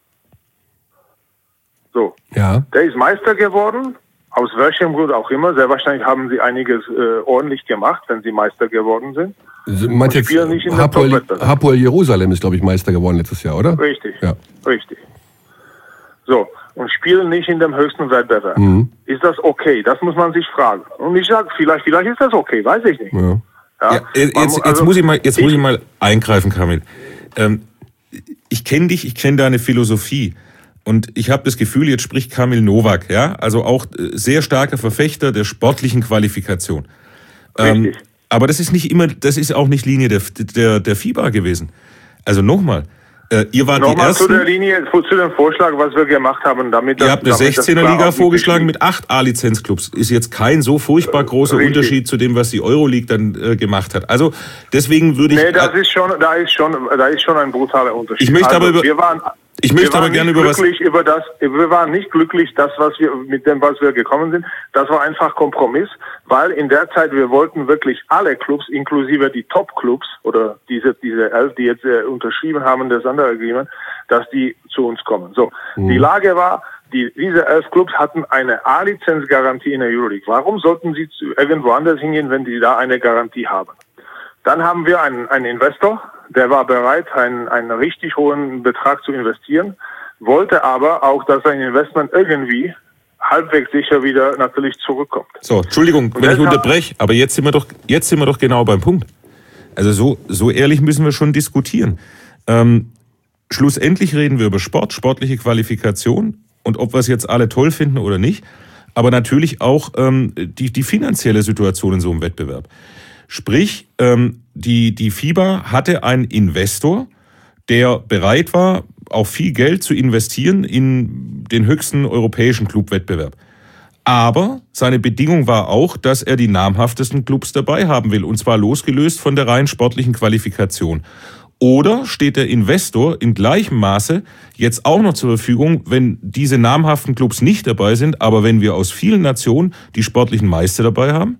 So. Ja. Der ist Meister geworden, aus welchem Grund auch immer. Sehr wahrscheinlich haben sie einiges ordentlich gemacht, wenn sie Meister geworden sind. Sie meint jetzt Hapoel Jerusalem ist, glaube ich, Meister geworden letztes Jahr, oder? Richtig, ja. Richtig. So, und spielen nicht in dem höchsten Wettbewerb. Mhm. Ist das okay? Das muss man sich fragen. Und ich sage, vielleicht ist das okay, weiß ich nicht. Ja. Ja, jetzt muss ich mal eingreifen, Kamil. Ich kenne dich, ich kenne deine Philosophie. Und ich habe das Gefühl, jetzt spricht Kamil Novak, ja, also auch sehr starker Verfechter der sportlichen Qualifikation. Aber das ist nicht immer, das ist auch nicht Linie der FIBA gewesen. Also nochmal, ihr wart die Ersten. Zu der Linie, zu dem Vorschlag, was wir gemacht haben, damit. Ihr habt eine 16er-Liga vorgeschlagen mit 8 A-Lizenzclubs. Ist jetzt kein so furchtbar großer Unterschied zu dem, was die Euroleague dann gemacht hat. Also deswegen würde ich. Nee, da ist schon ein brutaler Unterschied. Ich möchte aber Ich möchte aber gerne über was... Wir waren nicht glücklich, mit dem, was wir gekommen sind. Das war einfach Kompromiss, weil in der Zeit wir wollten wirklich alle Clubs, inklusive die Top-Clubs oder diese 11, die jetzt unterschrieben haben, das andere Agreement, dass die zu uns kommen. So, Die Lage war, diese 11 Clubs hatten eine A-Lizenz-Garantie in der Euroleague. Warum sollten sie irgendwo anders hingehen, wenn die da eine Garantie haben? Dann haben wir einen Investor, der war bereit, einen richtig hohen Betrag zu investieren, wollte aber auch, dass sein Investment irgendwie halbwegs sicher wieder natürlich zurückkommt. So, Entschuldigung, wenn ich unterbreche, aber jetzt sind wir doch genau beim Punkt. Also so ehrlich müssen wir schon diskutieren. Schlussendlich reden wir über Sport, sportliche Qualifikation und ob wir es jetzt alle toll finden oder nicht, aber natürlich auch die finanzielle Situation in so einem Wettbewerb. Sprich, die FIBA hatte einen Investor, der bereit war, auch viel Geld zu investieren in den höchsten europäischen Clubwettbewerb. Aber seine Bedingung war auch, dass er die namhaftesten Clubs dabei haben will, und zwar losgelöst von der rein sportlichen Qualifikation. Oder steht der Investor in gleichem Maße jetzt auch noch zur Verfügung, wenn diese namhaften Clubs nicht dabei sind, aber wenn wir aus vielen Nationen die sportlichen Meister dabei haben?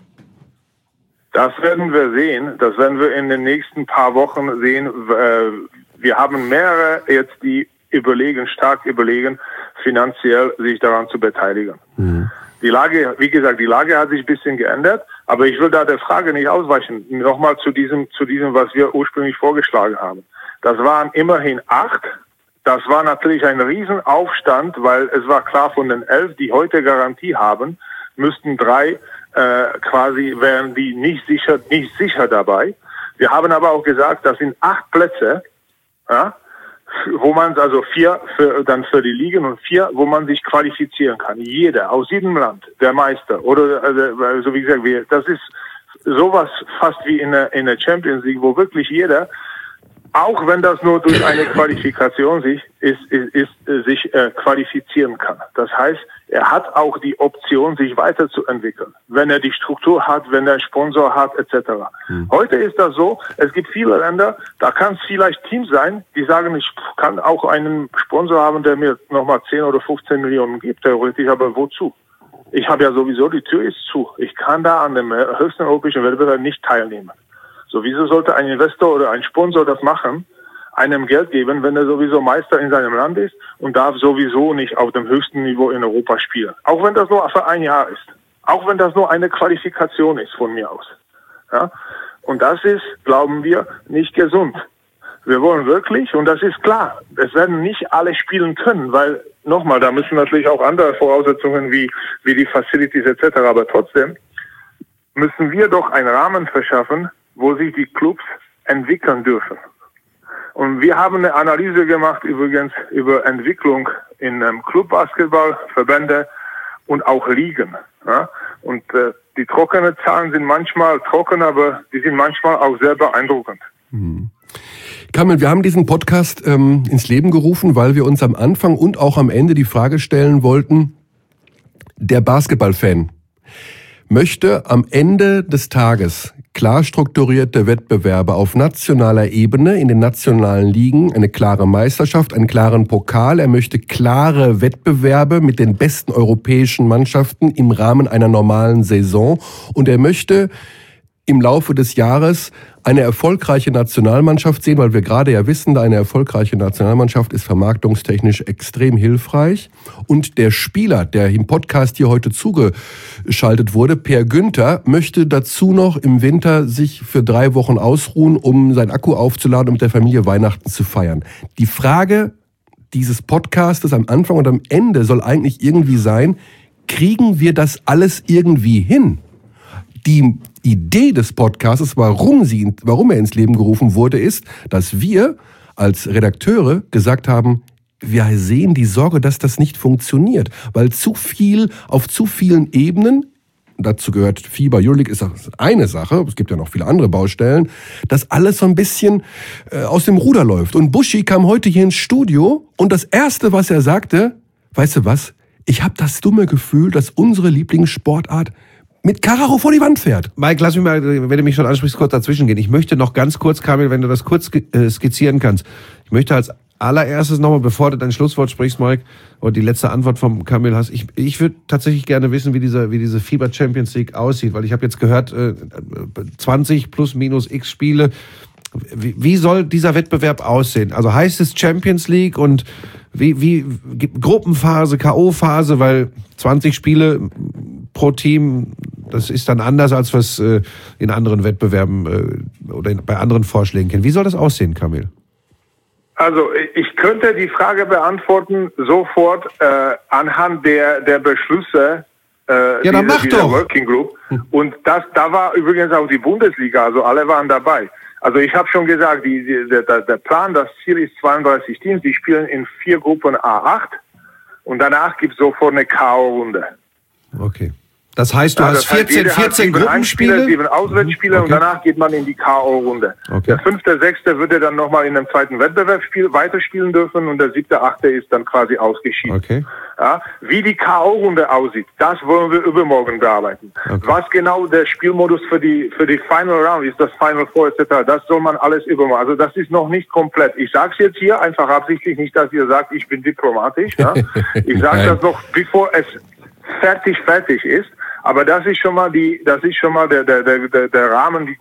Das werden wir sehen. Das werden wir in den nächsten paar Wochen sehen. Wir haben mehrere jetzt, die stark überlegen, finanziell sich daran zu beteiligen. Die Lage, wie gesagt, hat sich ein bisschen geändert, aber ich will da der Frage nicht ausweichen. Nochmal zu diesem, was wir ursprünglich vorgeschlagen haben. Das waren immerhin 8. Das war natürlich ein Riesenaufstand, weil es war klar, von den 11, die heute Garantie haben, müssten 3 wären die nicht sicher dabei. Wir haben aber auch gesagt, das sind 8 Plätze, ja, wo man, also 4 für die Ligen und 4, wo man sich qualifizieren kann. Jeder, aus jedem Land, der Meister. Oder, also wie gesagt, das ist sowas fast wie in der Champions League, wo wirklich jeder, auch wenn das nur durch eine Qualifikation sich qualifizieren kann. Das heißt, er hat auch die Option, sich weiterzuentwickeln, wenn er die Struktur hat, wenn er einen Sponsor hat, etc. Heute ist das so, es gibt viele Länder, da kann es vielleicht Teams sein, die sagen, ich kann auch einen Sponsor haben, der mir nochmal 10 oder 15 Millionen gibt, theoretisch, aber wozu? Ich habe ja sowieso, die Tür ist zu. Ich kann da an dem höchsten europäischen Wettbewerb nicht teilnehmen. So, wieso sollte ein Investor oder ein Sponsor das machen, einem Geld geben, wenn er sowieso Meister in seinem Land ist und darf sowieso nicht auf dem höchsten Niveau in Europa spielen? Auch wenn das nur für ein Jahr ist. Auch wenn das nur eine Qualifikation ist von mir aus. Ja? Und das ist, glauben wir, nicht gesund. Wir wollen wirklich, und das ist klar, es werden nicht alle spielen können, weil, nochmal, da müssen natürlich auch andere Voraussetzungen wie die Facilities etc., aber trotzdem müssen wir doch einen Rahmen verschaffen, wo sich die Clubs entwickeln dürfen. Und wir haben eine Analyse gemacht übrigens über Entwicklung in Clubbasketball, Verbände und auch Ligen. Ja? Und die trockenen Zahlen sind manchmal trocken, aber die sind manchmal auch sehr beeindruckend. Kamil, wir haben diesen Podcast ins Leben gerufen, weil wir uns am Anfang und auch am Ende die Frage stellen wollten, der Basketballfan möchte am Ende des Tages klar strukturierte Wettbewerbe auf nationaler Ebene, in den nationalen Ligen, eine klare Meisterschaft, einen klaren Pokal. Er möchte klare Wettbewerbe mit den besten europäischen Mannschaften im Rahmen einer normalen Saison. Und er möchte im Laufe des Jahres eine erfolgreiche Nationalmannschaft sehen, weil wir gerade ja wissen, eine erfolgreiche Nationalmannschaft ist vermarktungstechnisch extrem hilfreich. Und der Spieler, der im Podcast hier heute zugeschaltet wurde, Per Günther, möchte dazu noch im Winter sich für 3 Wochen ausruhen, um sein Akku aufzuladen und mit der Familie Weihnachten zu feiern. Die Frage dieses Podcastes am Anfang und am Ende soll eigentlich irgendwie sein, kriegen wir das alles irgendwie hin? Die Idee des Podcasts, warum er ins Leben gerufen wurde, ist, dass wir als Redakteure gesagt haben, wir sehen die Sorge, dass das nicht funktioniert, weil auf zu vielen Ebenen, dazu gehört FIBA, Euroleague ist eine Sache, es gibt ja noch viele andere Baustellen, dass alles so ein bisschen aus dem Ruder läuft. Und Buschi kam heute hier ins Studio und das Erste, was er sagte, weißt du was, ich habe das dumme Gefühl, dass unsere Lieblingssportart mit Karacho vor die Wand fährt. Mike, lass mich mal, wenn du mich schon ansprichst, kurz dazwischen gehen. Ich möchte noch ganz kurz, Kamil, wenn du das kurz skizzieren kannst. Ich möchte als allererstes nochmal, bevor du dein Schlusswort sprichst, Mike, oder die letzte Antwort vom Kamil hast, ich würde tatsächlich gerne wissen, wie diese FIBA Champions League aussieht, weil ich habe jetzt gehört, 20 plus minus x Spiele. Wie soll dieser Wettbewerb aussehen? Also heißt es Champions League und wie Gruppenphase, K.O.-Phase, weil 20 Spiele pro Team, das ist dann anders, als was in anderen Wettbewerben oder bei anderen Vorschlägen kennen. Wie soll das aussehen, Kamil? Also ich könnte die Frage beantworten sofort anhand der Beschlüsse dieser Working Group. Und da war übrigens auch die Bundesliga, also alle waren dabei. Also ich habe schon gesagt, der Plan, das Ziel ist 32 Teams, die spielen in 4 Gruppen A8 und danach gibt es sofort eine K.O.-Runde. Okay. Das heißt, du hast 14 Gruppenspiele, 7 Auswärtsspiele und danach geht man in die K.O.-Runde. Okay. Der 5., 6. würde dann nochmal in einem zweiten Wettbewerbsspiel weiterspielen dürfen und der 7., 8. ist dann quasi ausgeschieden. Okay. Ja, wie die K.O.-Runde aussieht, das wollen wir übermorgen bearbeiten. Okay. Was genau der Spielmodus für die Final Round ist, das Final Four etc., das soll man alles übermorgen. Also das ist noch nicht komplett. Ich sage es jetzt hier einfach absichtlich, nicht, dass ihr sagt, ich bin diplomatisch. Ja? Ich sage das noch, bevor es fertig ist. Aber das ist schon mal der Rahmen, die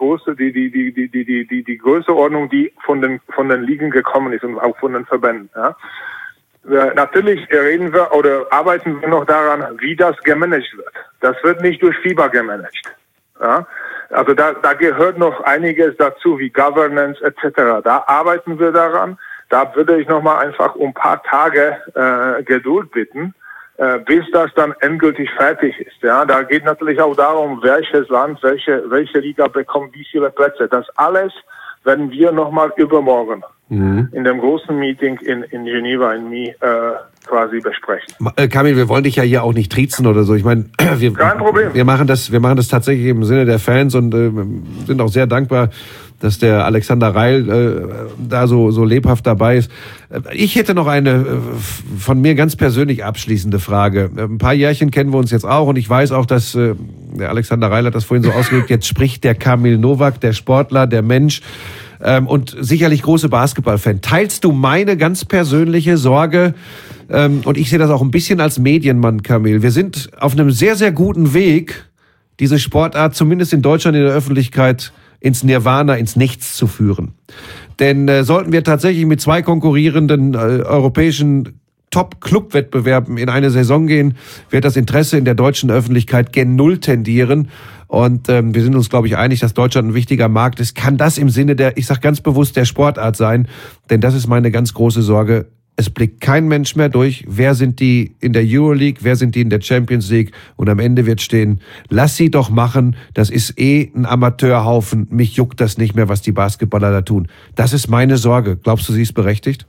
Größenordnung, die von den Ligen gekommen ist und auch von den Verbänden. Ja. Natürlich reden wir oder arbeiten wir noch daran, wie das gemanagt wird. Das wird nicht durch FIBA gemanagt. Ja. Also da gehört noch einiges dazu, wie Governance etc. Da arbeiten wir daran. Da würde ich noch mal einfach um ein paar Tage Geduld bitten, bis das dann endgültig fertig ist. Ja, da geht natürlich auch darum, welches Land, welche Liga bekommt wie viele Plätze. Das alles werden wir nochmal übermorgen in dem großen Meeting in Geneva in Mai quasi besprechen. Kamil, wir wollen dich ja hier auch nicht triezen oder so. Ich meine, kein Problem. Wir machen das tatsächlich im Sinne der Fans und sind auch sehr dankbar, dass der Alexander Reil da so lebhaft dabei ist. Ich hätte noch eine von mir ganz persönlich abschließende Frage. Ein paar Jährchen kennen wir uns jetzt auch und ich weiß auch, dass der Alexander Reil hat das vorhin so ausgedrückt, jetzt spricht der Kamil Novak, der Sportler, der Mensch und sicherlich große Basketballfan. Teilst du meine ganz persönliche Sorge, und ich sehe das auch ein bisschen als Medienmann, Kamil, wir sind auf einem sehr, sehr guten Weg, diese Sportart zumindest in Deutschland in der Öffentlichkeit ins Nirvana, ins Nichts zu führen. Denn sollten wir tatsächlich mit 2 konkurrierenden europäischen Top-Club-Wettbewerben in eine Saison gehen, wird das Interesse in der deutschen Öffentlichkeit gen Null tendieren. Und wir sind uns, glaube ich, einig, dass Deutschland ein wichtiger Markt ist. Kann das im Sinne der, ich sage ganz bewusst, der Sportart sein? Denn das ist meine ganz große Sorge. Es blickt kein Mensch mehr durch. Wer sind die in der Euroleague? Wer sind die in der Champions League? Und am Ende wird stehen, lass sie doch machen. Das ist ein Amateurhaufen. Mich juckt das nicht mehr, was die Basketballer da tun. Das ist meine Sorge. Glaubst du, sie ist berechtigt?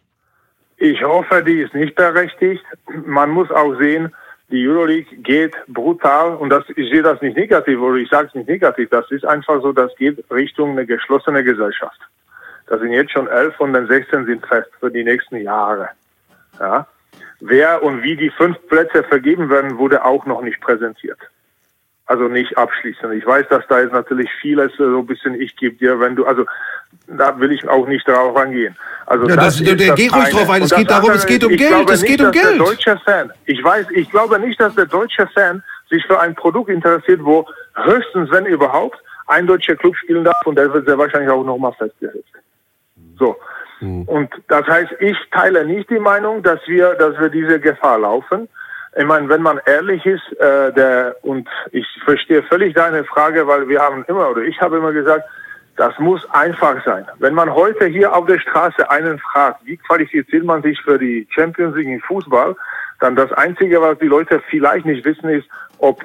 Ich hoffe, die ist nicht berechtigt. Man muss auch sehen, die Euroleague geht brutal und ich sehe das nicht negativ oder ich sage es nicht negativ. Das ist einfach so, das geht Richtung eine geschlossene Gesellschaft. Da sind jetzt schon 11 von den 16 sind fest für die nächsten Jahre. Ja. Wer und wie die 5 Plätze vergeben werden, wurde auch noch nicht präsentiert. Also nicht abschließend. Ich weiß, dass da jetzt natürlich vieles so ein bisschen ich gebe dir, wenn du, also da will ich auch nicht drauf angehen. Also ja, geh ruhig drauf ein. Es geht darum, es geht um Geld. Es geht um Geld. Der deutsche Fan, ich glaube nicht, dass der deutsche Fan sich für ein Produkt interessiert, wo höchstens, wenn überhaupt, ein deutscher Club spielen darf und der wird sehr wahrscheinlich auch nochmal festgesetzt. So. Und das heißt, ich teile nicht die Meinung, dass wir diese Gefahr laufen. Ich meine, wenn man ehrlich ist, und ich verstehe völlig deine Frage, weil ich habe immer gesagt, das muss einfach sein. Wenn man heute hier auf der Straße einen fragt, wie qualifiziert man sich für die Champions League im Fußball, dann das Einzige, was die Leute vielleicht nicht wissen, ist, ob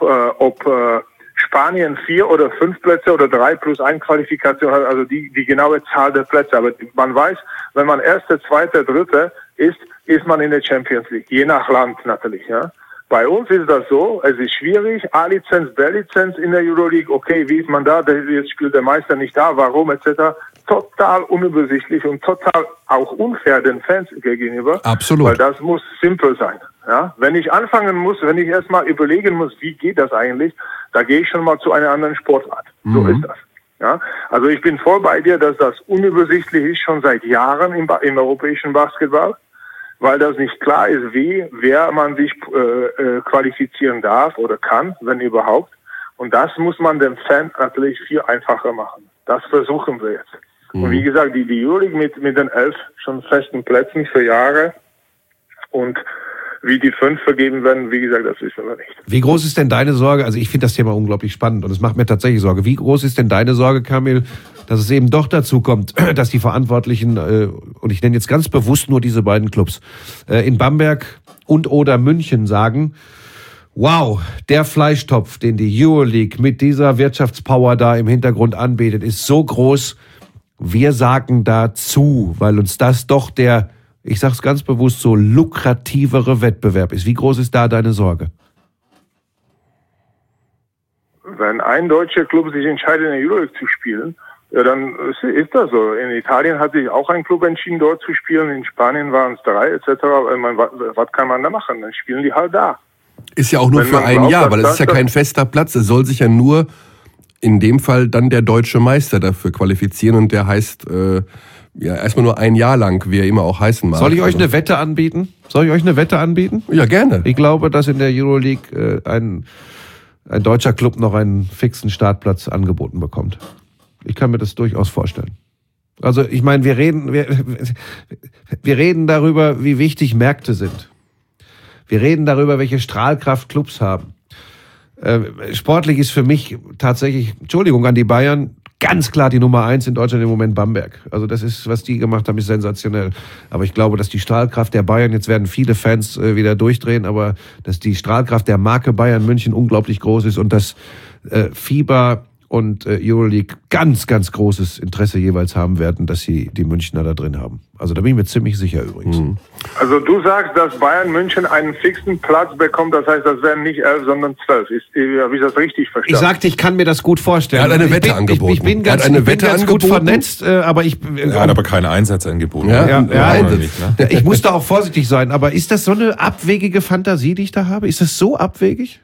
Spanien 4 oder 5 Plätze oder 3 plus 1 Qualifikation hat, also die genaue Zahl der Plätze. Aber man weiß, wenn man 1., 2., 3. ist man in der Champions League, je nach Land natürlich. Ja. Bei uns ist das so, es ist schwierig, A-Lizenz, B-Lizenz in der Euroleague, okay, wie ist man da, jetzt spielt der Meister nicht da, warum etc. Total unübersichtlich und total auch unfair den Fans gegenüber. Absolut. Weil das muss simpel sein. Ja, wenn ich anfangen muss, wenn ich erstmal überlegen muss, wie geht das eigentlich, da gehe ich schon mal zu einer anderen Sportart. So ist das. Ja, also ich bin voll bei dir, dass das unübersichtlich ist, schon seit Jahren im europäischen Basketball, weil das nicht klar ist, wer man sich qualifizieren darf oder kann, wenn überhaupt. Und das muss man dem Fan natürlich viel einfacher machen. Das versuchen wir jetzt. Und wie gesagt, die Euroleague mit den 11 schon festen Plätzen für Jahre und wie die 5 vergeben werden, wie gesagt, das wissen wir nicht. Wie groß ist denn deine Sorge? Also ich finde das Thema unglaublich spannend und es macht mir tatsächlich Sorge. Wie groß ist denn deine Sorge, Kamil, dass es eben doch dazu kommt, dass die Verantwortlichen, und ich nenne jetzt ganz bewusst nur diese beiden Clubs, in Bamberg und oder München sagen, wow, der Fleischtopf, den die Euroleague mit dieser Wirtschaftspower da im Hintergrund anbietet, ist so groß, wir sagen dazu, weil uns das doch der, ich sag's ganz bewusst so, lukrativere Wettbewerb ist. Wie groß ist da deine Sorge? Wenn ein deutscher Club sich entscheidet, in der Euroleague zu spielen, ja, dann ist das so. In Italien hat sich auch ein Club entschieden, dort zu spielen. In Spanien waren es 3 etc. Was kann man da machen? Dann spielen die halt da. Ist ja auch nur für ein Jahr, weil es ist ja kein fester Platz. Es soll sich ja nur in dem Fall dann der deutsche Meister dafür qualifizieren und der heißt ja erstmal nur ein Jahr lang, wie er immer auch heißen mag. Soll ich euch eine Wette anbieten? Ja, gerne. Ich glaube, dass in der Euroleague ein deutscher Club noch einen fixen Startplatz angeboten bekommt. Ich kann mir das durchaus vorstellen. Also ich meine, wir reden darüber, wie wichtig Märkte sind. Wir reden darüber, welche Strahlkraft Clubs haben. Sportlich ist für mich tatsächlich, Entschuldigung an die Bayern, ganz klar die Nummer 1 in Deutschland im Moment Bamberg. Also das ist, was die gemacht haben, ist sensationell. Aber ich glaube, dass die Strahlkraft der Bayern, jetzt werden viele Fans wieder durchdrehen, aber dass die Strahlkraft der Marke Bayern München unglaublich groß ist und dass FIBA und Euroleague ganz, ganz großes Interesse jeweils haben werden, dass sie die Münchner da drin haben. Also da bin ich mir ziemlich sicher übrigens. Also du sagst, dass Bayern München einen fixen Platz bekommt, das heißt, das werden nicht 11, sondern 12. Habe ich das richtig verstanden? Ich sagte, ich kann mir das gut vorstellen. Er hat eine Wette angeboten. Ich bin ganz gut vernetzt, aber ich... Er hat aber keinen Einsatz angeboten. Ich muss da auch vorsichtig sein, aber ist das so eine abwegige Fantasie, die ich da habe? Ist das so abwegig?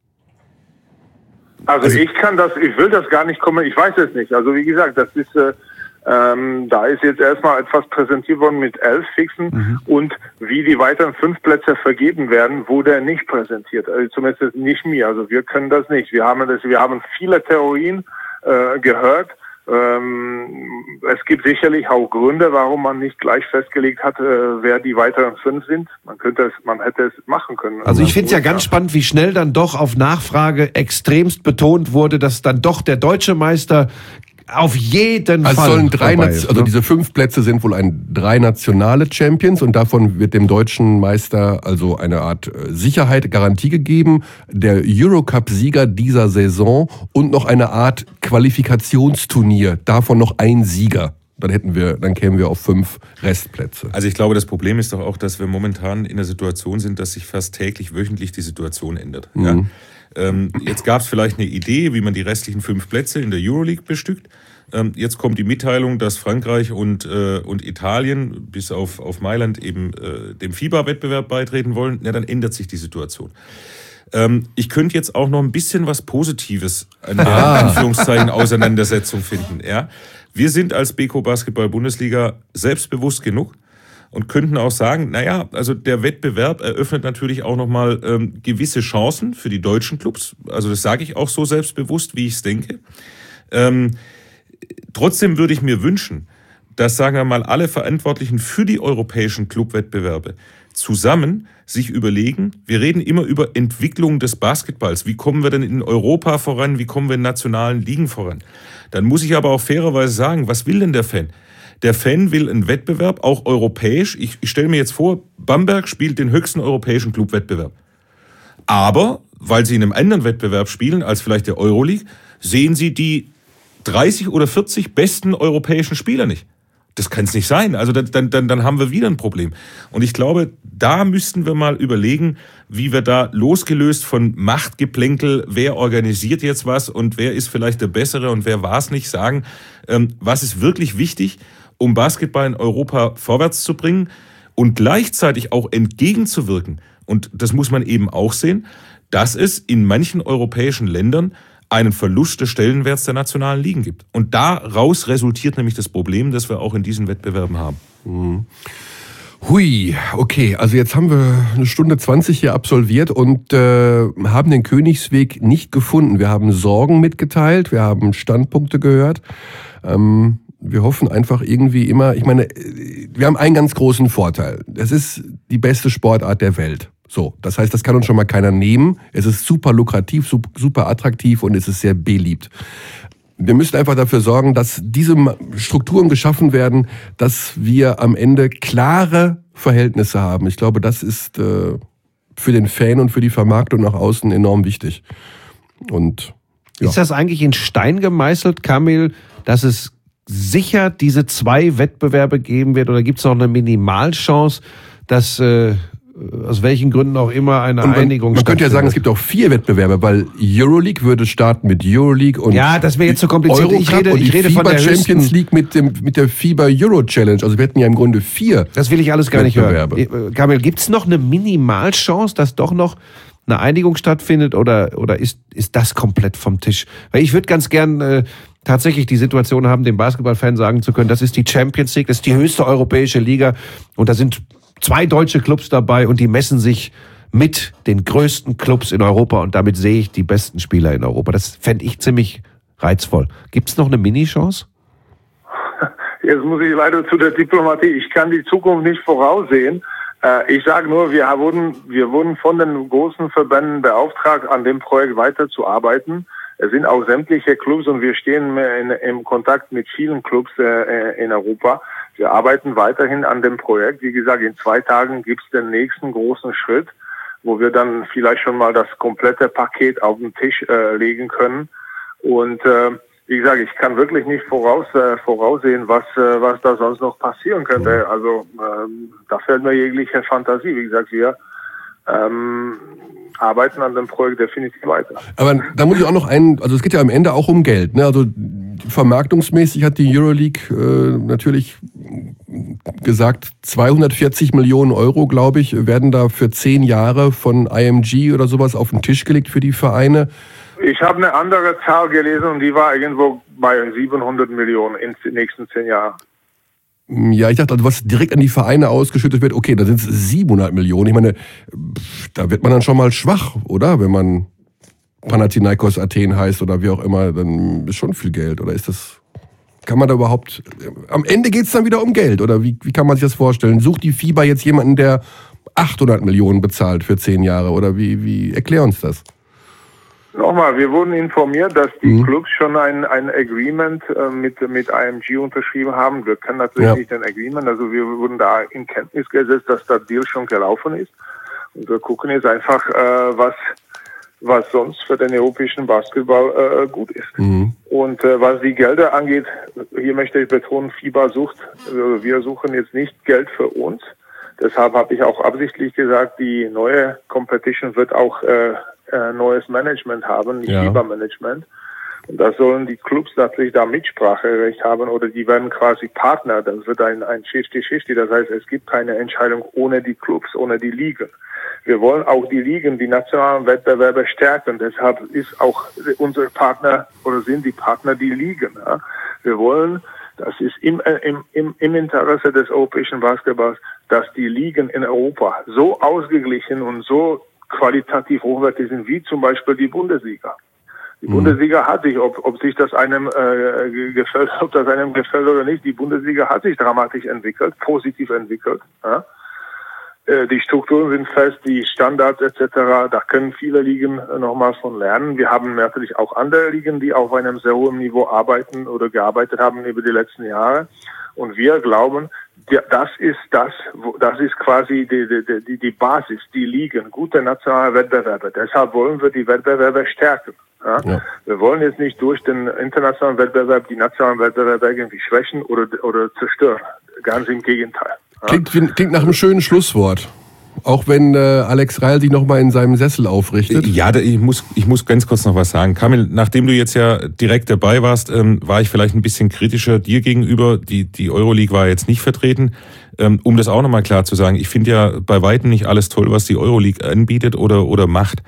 Also ich will das gar nicht kommen, ich weiß es nicht. Also wie gesagt, das ist, da ist jetzt erstmal etwas präsentiert worden mit 11 Fixen und wie die weiteren 5 Plätze vergeben werden, wurde nicht präsentiert. Also zumindest nicht mir. Also wir können das nicht. Wir haben viele Theorien gehört. Es gibt sicherlich auch Gründe, warum man nicht gleich festgelegt hat, wer die weiteren 5 sind. Man hätte es machen können. Also ich finde es ja ganz spannend, wie schnell dann doch auf Nachfrage extremst betont wurde, dass dann doch der deutsche Meister auf jeden Fall. Es sollen diese 5 Plätze sind wohl 3 nationale Champions und davon wird dem deutschen Meister also eine Art Sicherheit, Garantie gegeben. Der Eurocup-Sieger dieser Saison und noch eine Art Qualifikationsturnier, davon noch ein Sieger. Dann kämen wir auf 5 Restplätze. Also ich glaube, das Problem ist doch auch, dass wir momentan in der Situation sind, dass sich fast täglich, wöchentlich die Situation ändert. Ja? Jetzt gab es vielleicht eine Idee, wie man die restlichen 5 Plätze in der Euroleague bestückt. Jetzt kommt die Mitteilung, dass Frankreich und Italien bis auf Mailand eben dem FIBA-Wettbewerb beitreten wollen. Ja, dann ändert sich die Situation. Ich könnte jetzt auch noch ein bisschen was Positives an der Anführungszeichen Auseinandersetzung finden. Ja? Wir sind als Beko Basketball Bundesliga selbstbewusst genug und könnten auch sagen, naja, also der Wettbewerb eröffnet natürlich auch nochmal gewisse Chancen für die deutschen Clubs. Also das sage ich auch so selbstbewusst, wie ich es denke. Trotzdem würde ich mir wünschen, dass, sagen wir mal, alle Verantwortlichen für die europäischen Clubwettbewerbe zusammen sich überlegen, wir reden immer über Entwicklung des Basketballs. Wie kommen wir denn in Europa voran? Wie kommen wir in nationalen Ligen voran? Dann muss ich aber auch fairerweise sagen, was will denn der Fan? Der Fan will einen Wettbewerb, auch europäisch. Ich stelle mir jetzt vor, Bamberg spielt den höchsten europäischen Clubwettbewerb. Aber, weil sie in einem anderen Wettbewerb spielen, als vielleicht der Euroleague, sehen sie die 30 oder 40 besten europäischen Spieler nicht. Das kann es nicht sein. Also dann haben wir wieder ein Problem. Und ich glaube, da müssten wir mal überlegen, wie wir da losgelöst von Machtgeplänkel, wer organisiert jetzt was und wer ist vielleicht der Bessere und wer war es nicht, sagen, was ist wirklich wichtig, um Basketball in Europa vorwärts zu bringen und gleichzeitig auch entgegenzuwirken. Und das muss man eben auch sehen, dass es in manchen europäischen Ländern einen Verlust des Stellenwerts der nationalen Ligen gibt. Und daraus resultiert nämlich das Problem, das wir auch in diesen Wettbewerben haben. Hui, okay, also jetzt haben wir 1:20 hier absolviert und haben den Königsweg nicht gefunden. Wir haben Sorgen mitgeteilt, wir haben Standpunkte gehört. Wir hoffen einfach irgendwie immer, ich meine, wir haben einen ganz großen Vorteil. Es ist die beste Sportart der Welt. So, das heißt, das kann uns schon mal keiner nehmen. Es ist super lukrativ, super attraktiv und es ist sehr beliebt. Wir müssen einfach dafür sorgen, dass diese Strukturen geschaffen werden, dass wir am Ende klare Verhältnisse haben. Ich glaube, das ist für den Fan und für die Vermarktung nach außen enorm wichtig. Und ja. Ist das eigentlich in Stein gemeißelt, Kamil, dass es sicher diese 2 Wettbewerbe geben wird? Oder gibt es noch eine Minimalchance, dass aus welchen Gründen auch immer eine Einigung man könnte ja sagen, es gibt auch 4 Wettbewerbe, weil Euroleague würde starten mit Euroleague und ja, das wäre jetzt so kompliziert. Ich rede von der Champions League mit der FIBA Euro Challenge. Also wir hätten ja im Grunde 4. Das will ich alles gar nicht hören. Kamil, gibt es noch eine Minimalchance, dass doch noch eine Einigung stattfindet oder ist das komplett vom Tisch? Weil ich würde ganz gern tatsächlich die Situation haben, dem Basketballfan sagen zu können, das ist die Champions League, das ist die höchste europäische Liga und da sind 2 deutsche Clubs dabei und die messen sich mit den größten Clubs in Europa und damit sehe ich die besten Spieler in Europa. Das fände ich ziemlich reizvoll. Gibt es noch eine Mini-Chance? Jetzt muss ich leider zu der Diplomatie. Ich kann die Zukunft nicht voraussehen. Ich sage nur, wir wurden von den großen Verbänden beauftragt, an dem Projekt weiterzuarbeiten. Es sind auch sämtliche Clubs und wir stehen im Kontakt mit vielen Clubs in Europa. Wir arbeiten weiterhin an dem Projekt. Wie gesagt, in 2 Tagen gibt es den nächsten großen Schritt, wo wir dann vielleicht schon mal das komplette Paket auf den Tisch legen können. Und wie gesagt, ich kann wirklich nicht voraussehen, was da sonst noch passieren könnte. Also da fällt mir jegliche Fantasie. Wie gesagt, wir arbeiten an dem Projekt definitiv weiter. Aber da muss ich auch noch also es geht ja am Ende auch um Geld, ne? Also vermarktungsmäßig hat die Euroleague natürlich gesagt, 240 Millionen Euro, glaube ich, werden da für 10 Jahre von IMG oder sowas auf den Tisch gelegt für die Vereine. Ich habe eine andere Zahl gelesen und die war irgendwo bei 700 Millionen in den nächsten 10 Jahren. Ja, ich dachte, also was direkt an die Vereine ausgeschüttet wird, okay, da sind es 700 Millionen. Ich meine, da wird man dann schon mal schwach, oder? Wenn man Panathinaikos Athen heißt oder wie auch immer, dann ist schon viel Geld. Oder ist das, kann man da überhaupt, am Ende geht es dann wieder um Geld, oder wie kann man sich das vorstellen? Sucht die FIBA jetzt jemanden, der 800 Millionen bezahlt für 10 Jahre, oder wie erklär uns das? Nochmal, wir wurden informiert, dass die Clubs schon ein Agreement mit IMG unterschrieben haben. Wir kennen natürlich nicht den Agreement, also wir wurden da in Kenntnis gesetzt, dass der Deal schon gelaufen ist. Und wir gucken jetzt einfach, was sonst für den europäischen Basketball gut ist. Und was die Gelder angeht, hier möchte ich betonen, FIBA wir suchen jetzt nicht Geld für uns. Deshalb habe ich auch absichtlich gesagt, die neue Competition wird auch neues Management haben, nicht FIBA-Management. Und da sollen die Clubs natürlich da Mitspracherecht haben oder die werden quasi Partner. Das wird ein 50-50. Das heißt, es gibt keine Entscheidung ohne die Clubs, ohne die Ligen. Wir wollen auch die Ligen, die nationalen Wettbewerbe stärken. Deshalb ist auch unser Partner oder sind die Partner die Ligen. Ja? Wir wollen, das ist im Interesse des europäischen Basketballs, dass die Ligen in Europa so ausgeglichen und so qualitativ hochwertig sind, wie zum Beispiel die Bundesliga. Die Bundesliga hat sich, ob sich das einem gefällt, ob das einem gefällt oder nicht, die Bundesliga hat sich dramatisch entwickelt, positiv entwickelt. Ja? Die Strukturen sind fest, die Standards etc., da können viele Ligen nochmal von lernen. Wir haben natürlich auch andere Ligen, die auf einem sehr hohen Niveau arbeiten oder gearbeitet haben über die letzten Jahre. Und wir glauben, das ist quasi die Basis, die Ligen, gute nationale Wettbewerbe. Deshalb wollen wir die Wettbewerbe stärken. Ja? Ja. Wir wollen jetzt nicht durch den internationalen Wettbewerb die nationalen Wettbewerbe irgendwie schwächen oder zerstören. Ganz im Gegenteil. Ja? Klingt nach einem schönen Schlusswort. Auch wenn Alex Reil sich nochmal in seinem Sessel aufrichtet. Ja, ich muss ganz kurz noch was sagen. Kamil, nachdem du jetzt ja direkt dabei warst, war ich vielleicht ein bisschen kritischer dir gegenüber. Die Euroleague war jetzt nicht vertreten. Um das auch nochmal klar zu sagen, ich finde ja bei weitem nicht alles toll, was die Euroleague anbietet oder macht.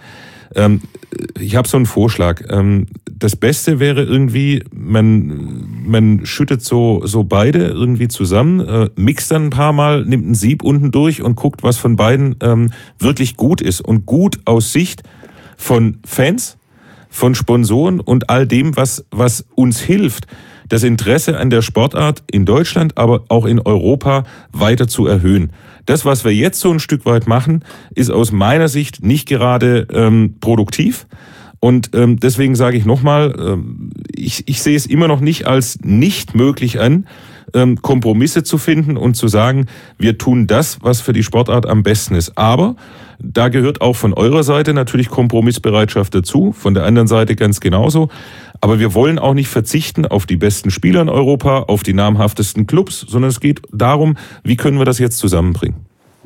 Ich habe so einen Vorschlag. Das Beste wäre irgendwie, man schüttet so beide irgendwie zusammen, mixt dann ein paar Mal, nimmt ein Sieb unten durch und guckt, was von beiden wirklich gut ist. Und gut aus Sicht von Fans, von Sponsoren und all dem, was uns hilft, das Interesse an der Sportart in Deutschland, aber auch in Europa weiter zu erhöhen. Das, was wir jetzt so ein Stück weit machen, ist aus meiner Sicht nicht gerade produktiv. Und deswegen sage ich nochmal, ich sehe es immer noch nicht als nicht möglich an, Kompromisse zu finden und zu sagen, wir tun das, was für die Sportart am besten ist. Aber da gehört auch von eurer Seite natürlich Kompromissbereitschaft dazu, von der anderen Seite ganz genauso. Aber wir wollen auch nicht verzichten auf die besten Spieler in Europa, auf die namhaftesten Clubs, sondern es geht darum, wie können wir das jetzt zusammenbringen.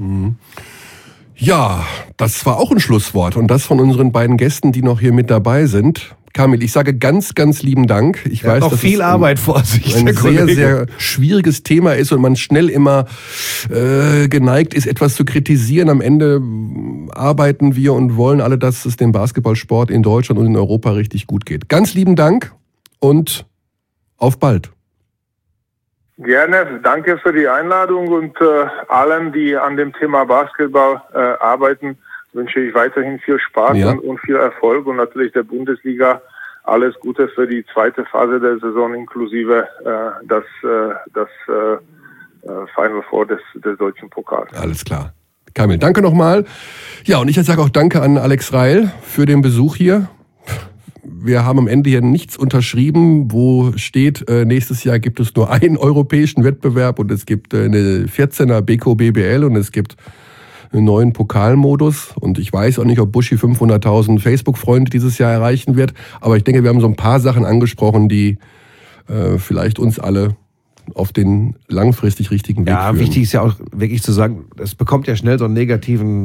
Ja, das war auch ein Schlusswort und das von unseren beiden Gästen, die noch hier mit dabei sind. Kamil, ich sage ganz, ganz lieben Dank. Ich weiß, noch dass viel Arbeit vor sich. Ein sehr, sehr schwieriges Thema ist und man schnell immer geneigt ist, etwas zu kritisieren. Am Ende arbeiten wir und wollen alle, dass es dem Basketballsport in Deutschland und in Europa richtig gut geht. Ganz lieben Dank und auf bald. Gerne, danke für die Einladung und allen, die an dem Thema Basketball arbeiten, wünsche ich weiterhin viel Spaß und viel Erfolg und natürlich der Bundesliga alles Gute für die zweite Phase der Saison inklusive das Final Four des deutschen Pokals. Alles klar. Kamil, danke nochmal. Ja, und ich sage auch danke an Alex Reil für den Besuch hier. Wir haben am Ende hier nichts unterschrieben, wo steht, nächstes Jahr gibt es nur einen europäischen Wettbewerb und es gibt eine 14er BKBBL und es gibt einen neuen Pokalmodus. Und ich weiß auch nicht, ob Buschi 500.000 Facebook-Freunde dieses Jahr erreichen wird. Aber ich denke, wir haben so ein paar Sachen angesprochen, die vielleicht uns alle auf den langfristig richtigen Weg führen. Ja, wichtig ist ja auch wirklich zu sagen, es bekommt ja schnell so einen negativen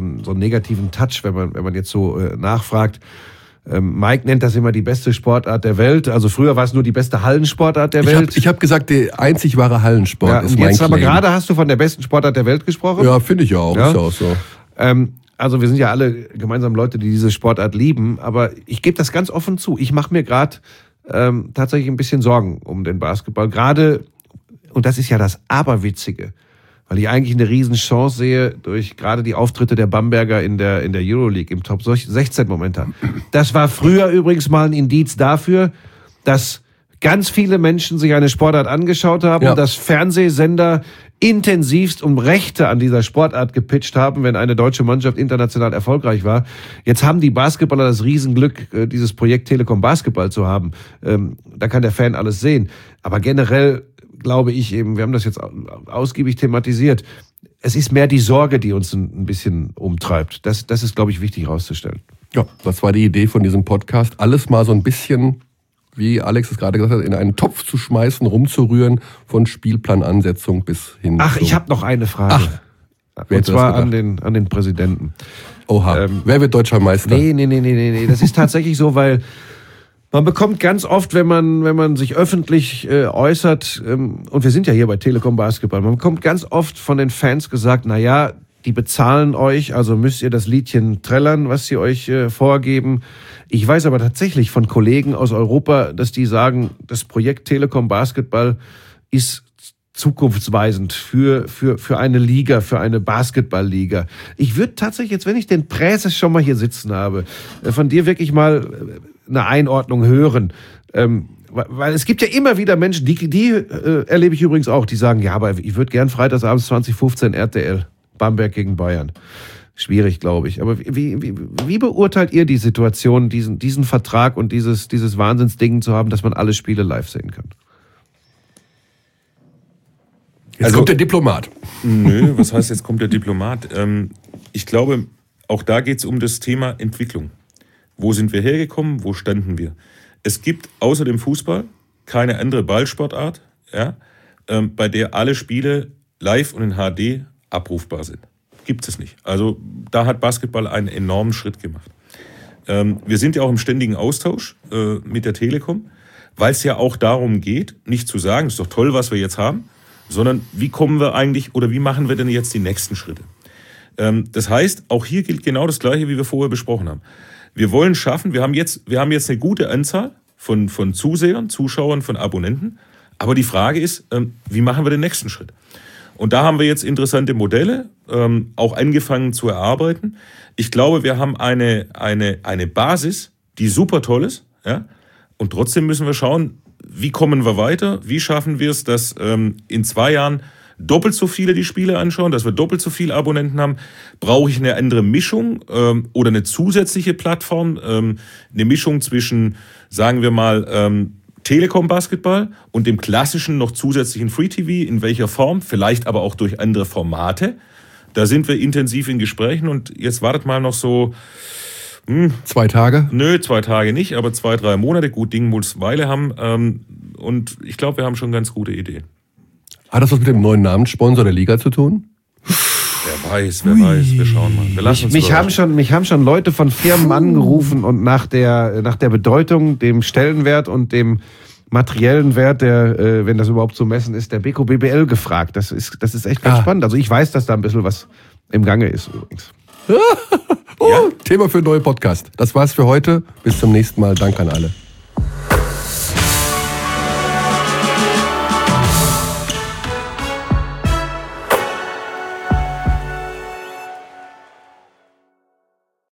Touch, wenn man jetzt so nachfragt. Mike nennt das immer die beste Sportart der Welt. Also früher war es nur die beste Hallensportart der Welt. Ich hab gesagt, der einzig wahre Hallensport ist mein jetzt Claim. Aber gerade hast du von der besten Sportart der Welt gesprochen. Ja, finde ich ja auch. Ja? Ist ja auch so. Also wir sind ja alle gemeinsam Leute, die diese Sportart lieben. Aber ich gebe das ganz offen zu. Ich mache mir gerade tatsächlich ein bisschen Sorgen um den Basketball. Gerade, und das ist ja das Aberwitzige, weil ich eigentlich eine Riesenchance sehe durch gerade die Auftritte der Bamberger in der Euroleague im Top 16 momentan. Das war früher übrigens mal ein Indiz dafür, dass ganz viele Menschen sich eine Sportart angeschaut haben, dass Fernsehsender intensivst um Rechte an dieser Sportart gepitcht haben, wenn eine deutsche Mannschaft international erfolgreich war. Jetzt haben die Basketballer das Riesenglück, dieses Projekt Telekom Basketball zu haben. Da kann der Fan alles sehen. Aber generell glaube ich eben, wir haben das jetzt ausgiebig thematisiert, es ist mehr die Sorge, die uns ein bisschen umtreibt. Das ist, glaube ich, wichtig herauszustellen. Ja, das war die Idee von diesem Podcast. Alles mal so ein bisschen, wie Alex es gerade gesagt hat, in einen Topf zu schmeißen, rumzurühren, von Spielplanansetzung bis hin. Ach, ich habe noch eine Frage. Und zwar an den Präsidenten. Oha, wer wird deutscher Meister? Nee. Das ist tatsächlich so, weil man bekommt ganz oft, wenn man sich öffentlich äußert, und wir sind ja hier bei Telekom Basketball, man bekommt ganz oft von den Fans gesagt, naja, die bezahlen euch, also müsst ihr das Liedchen trällern, was sie euch vorgeben. Ich weiß aber tatsächlich von Kollegen aus Europa, dass die sagen, das Projekt Telekom Basketball ist zukunftsweisend für eine Liga, für eine Basketballliga. Ich würde tatsächlich jetzt, wenn ich den Präses schon mal hier sitzen habe, von dir wirklich mal eine Einordnung hören. Weil es gibt ja immer wieder Menschen, die erlebe ich übrigens auch, die sagen, ja, aber ich würde gern freitagsabends 2015 RTL, Bamberg gegen Bayern. Schwierig, glaube ich. Aber wie beurteilt ihr die Situation, diesen Vertrag und dieses Wahnsinnsding zu haben, dass man alle Spiele live sehen kann? Jetzt kommt der Diplomat. Nö, was heißt, jetzt kommt der Diplomat? Ich glaube, auch da geht es um das Thema Entwicklung. Wo sind wir hergekommen? Wo standen wir? Es gibt außer dem Fußball keine andere Ballsportart, bei der alle Spiele live und in HD abrufbar sind. Gibt es nicht. Also da hat Basketball einen enormen Schritt gemacht. Wir sind ja auch im ständigen Austausch mit der Telekom, weil es ja auch darum geht, nicht zu sagen, ist doch toll, was wir jetzt haben, sondern wie kommen wir eigentlich oder wie machen wir denn jetzt die nächsten Schritte? Das heißt, auch hier gilt genau das Gleiche, wie wir vorher besprochen haben. Wir wollen schaffen, wir haben jetzt eine gute Anzahl von Zusehern, Zuschauern, von Abonnenten. Aber die Frage ist, wie machen wir den nächsten Schritt? Und da haben wir jetzt interessante Modelle, auch angefangen zu erarbeiten. Ich glaube, wir haben eine Basis, die super toll ist. Ja? Und trotzdem müssen wir schauen, wie kommen wir weiter? Wie schaffen wir es, dass in 2 Jahren doppelt so viele die Spiele anschauen, dass wir doppelt so viele Abonnenten haben? Brauche ich eine andere Mischung oder eine zusätzliche Plattform? Eine Mischung zwischen, sagen wir mal, Telekom Basketball und dem klassischen noch zusätzlichen Free TV, in welcher Form, vielleicht aber auch durch andere Formate. Da sind wir intensiv in Gesprächen und jetzt wartet mal noch so 2 Tage? Nö, 2 Tage nicht, aber 2, 3 Monate. Gut, Ding muss Weile haben und ich glaube, wir haben schon ganz gute Ideen. Hat das was mit dem neuen Namenssponsor der Liga zu tun? Wer weiß, wir schauen mal. Wir lassen uns mich haben schon Leute von Firmen angerufen und nach der Bedeutung, dem Stellenwert und dem materiellen Wert, der, wenn das überhaupt zu messen ist, der Beko BBL gefragt. Das ist echt ganz spannend. Also ich weiß, dass da ein bisschen was im Gange ist übrigens. Thema für einen neuen Podcast. Das war's für heute. Bis zum nächsten Mal. Danke an alle.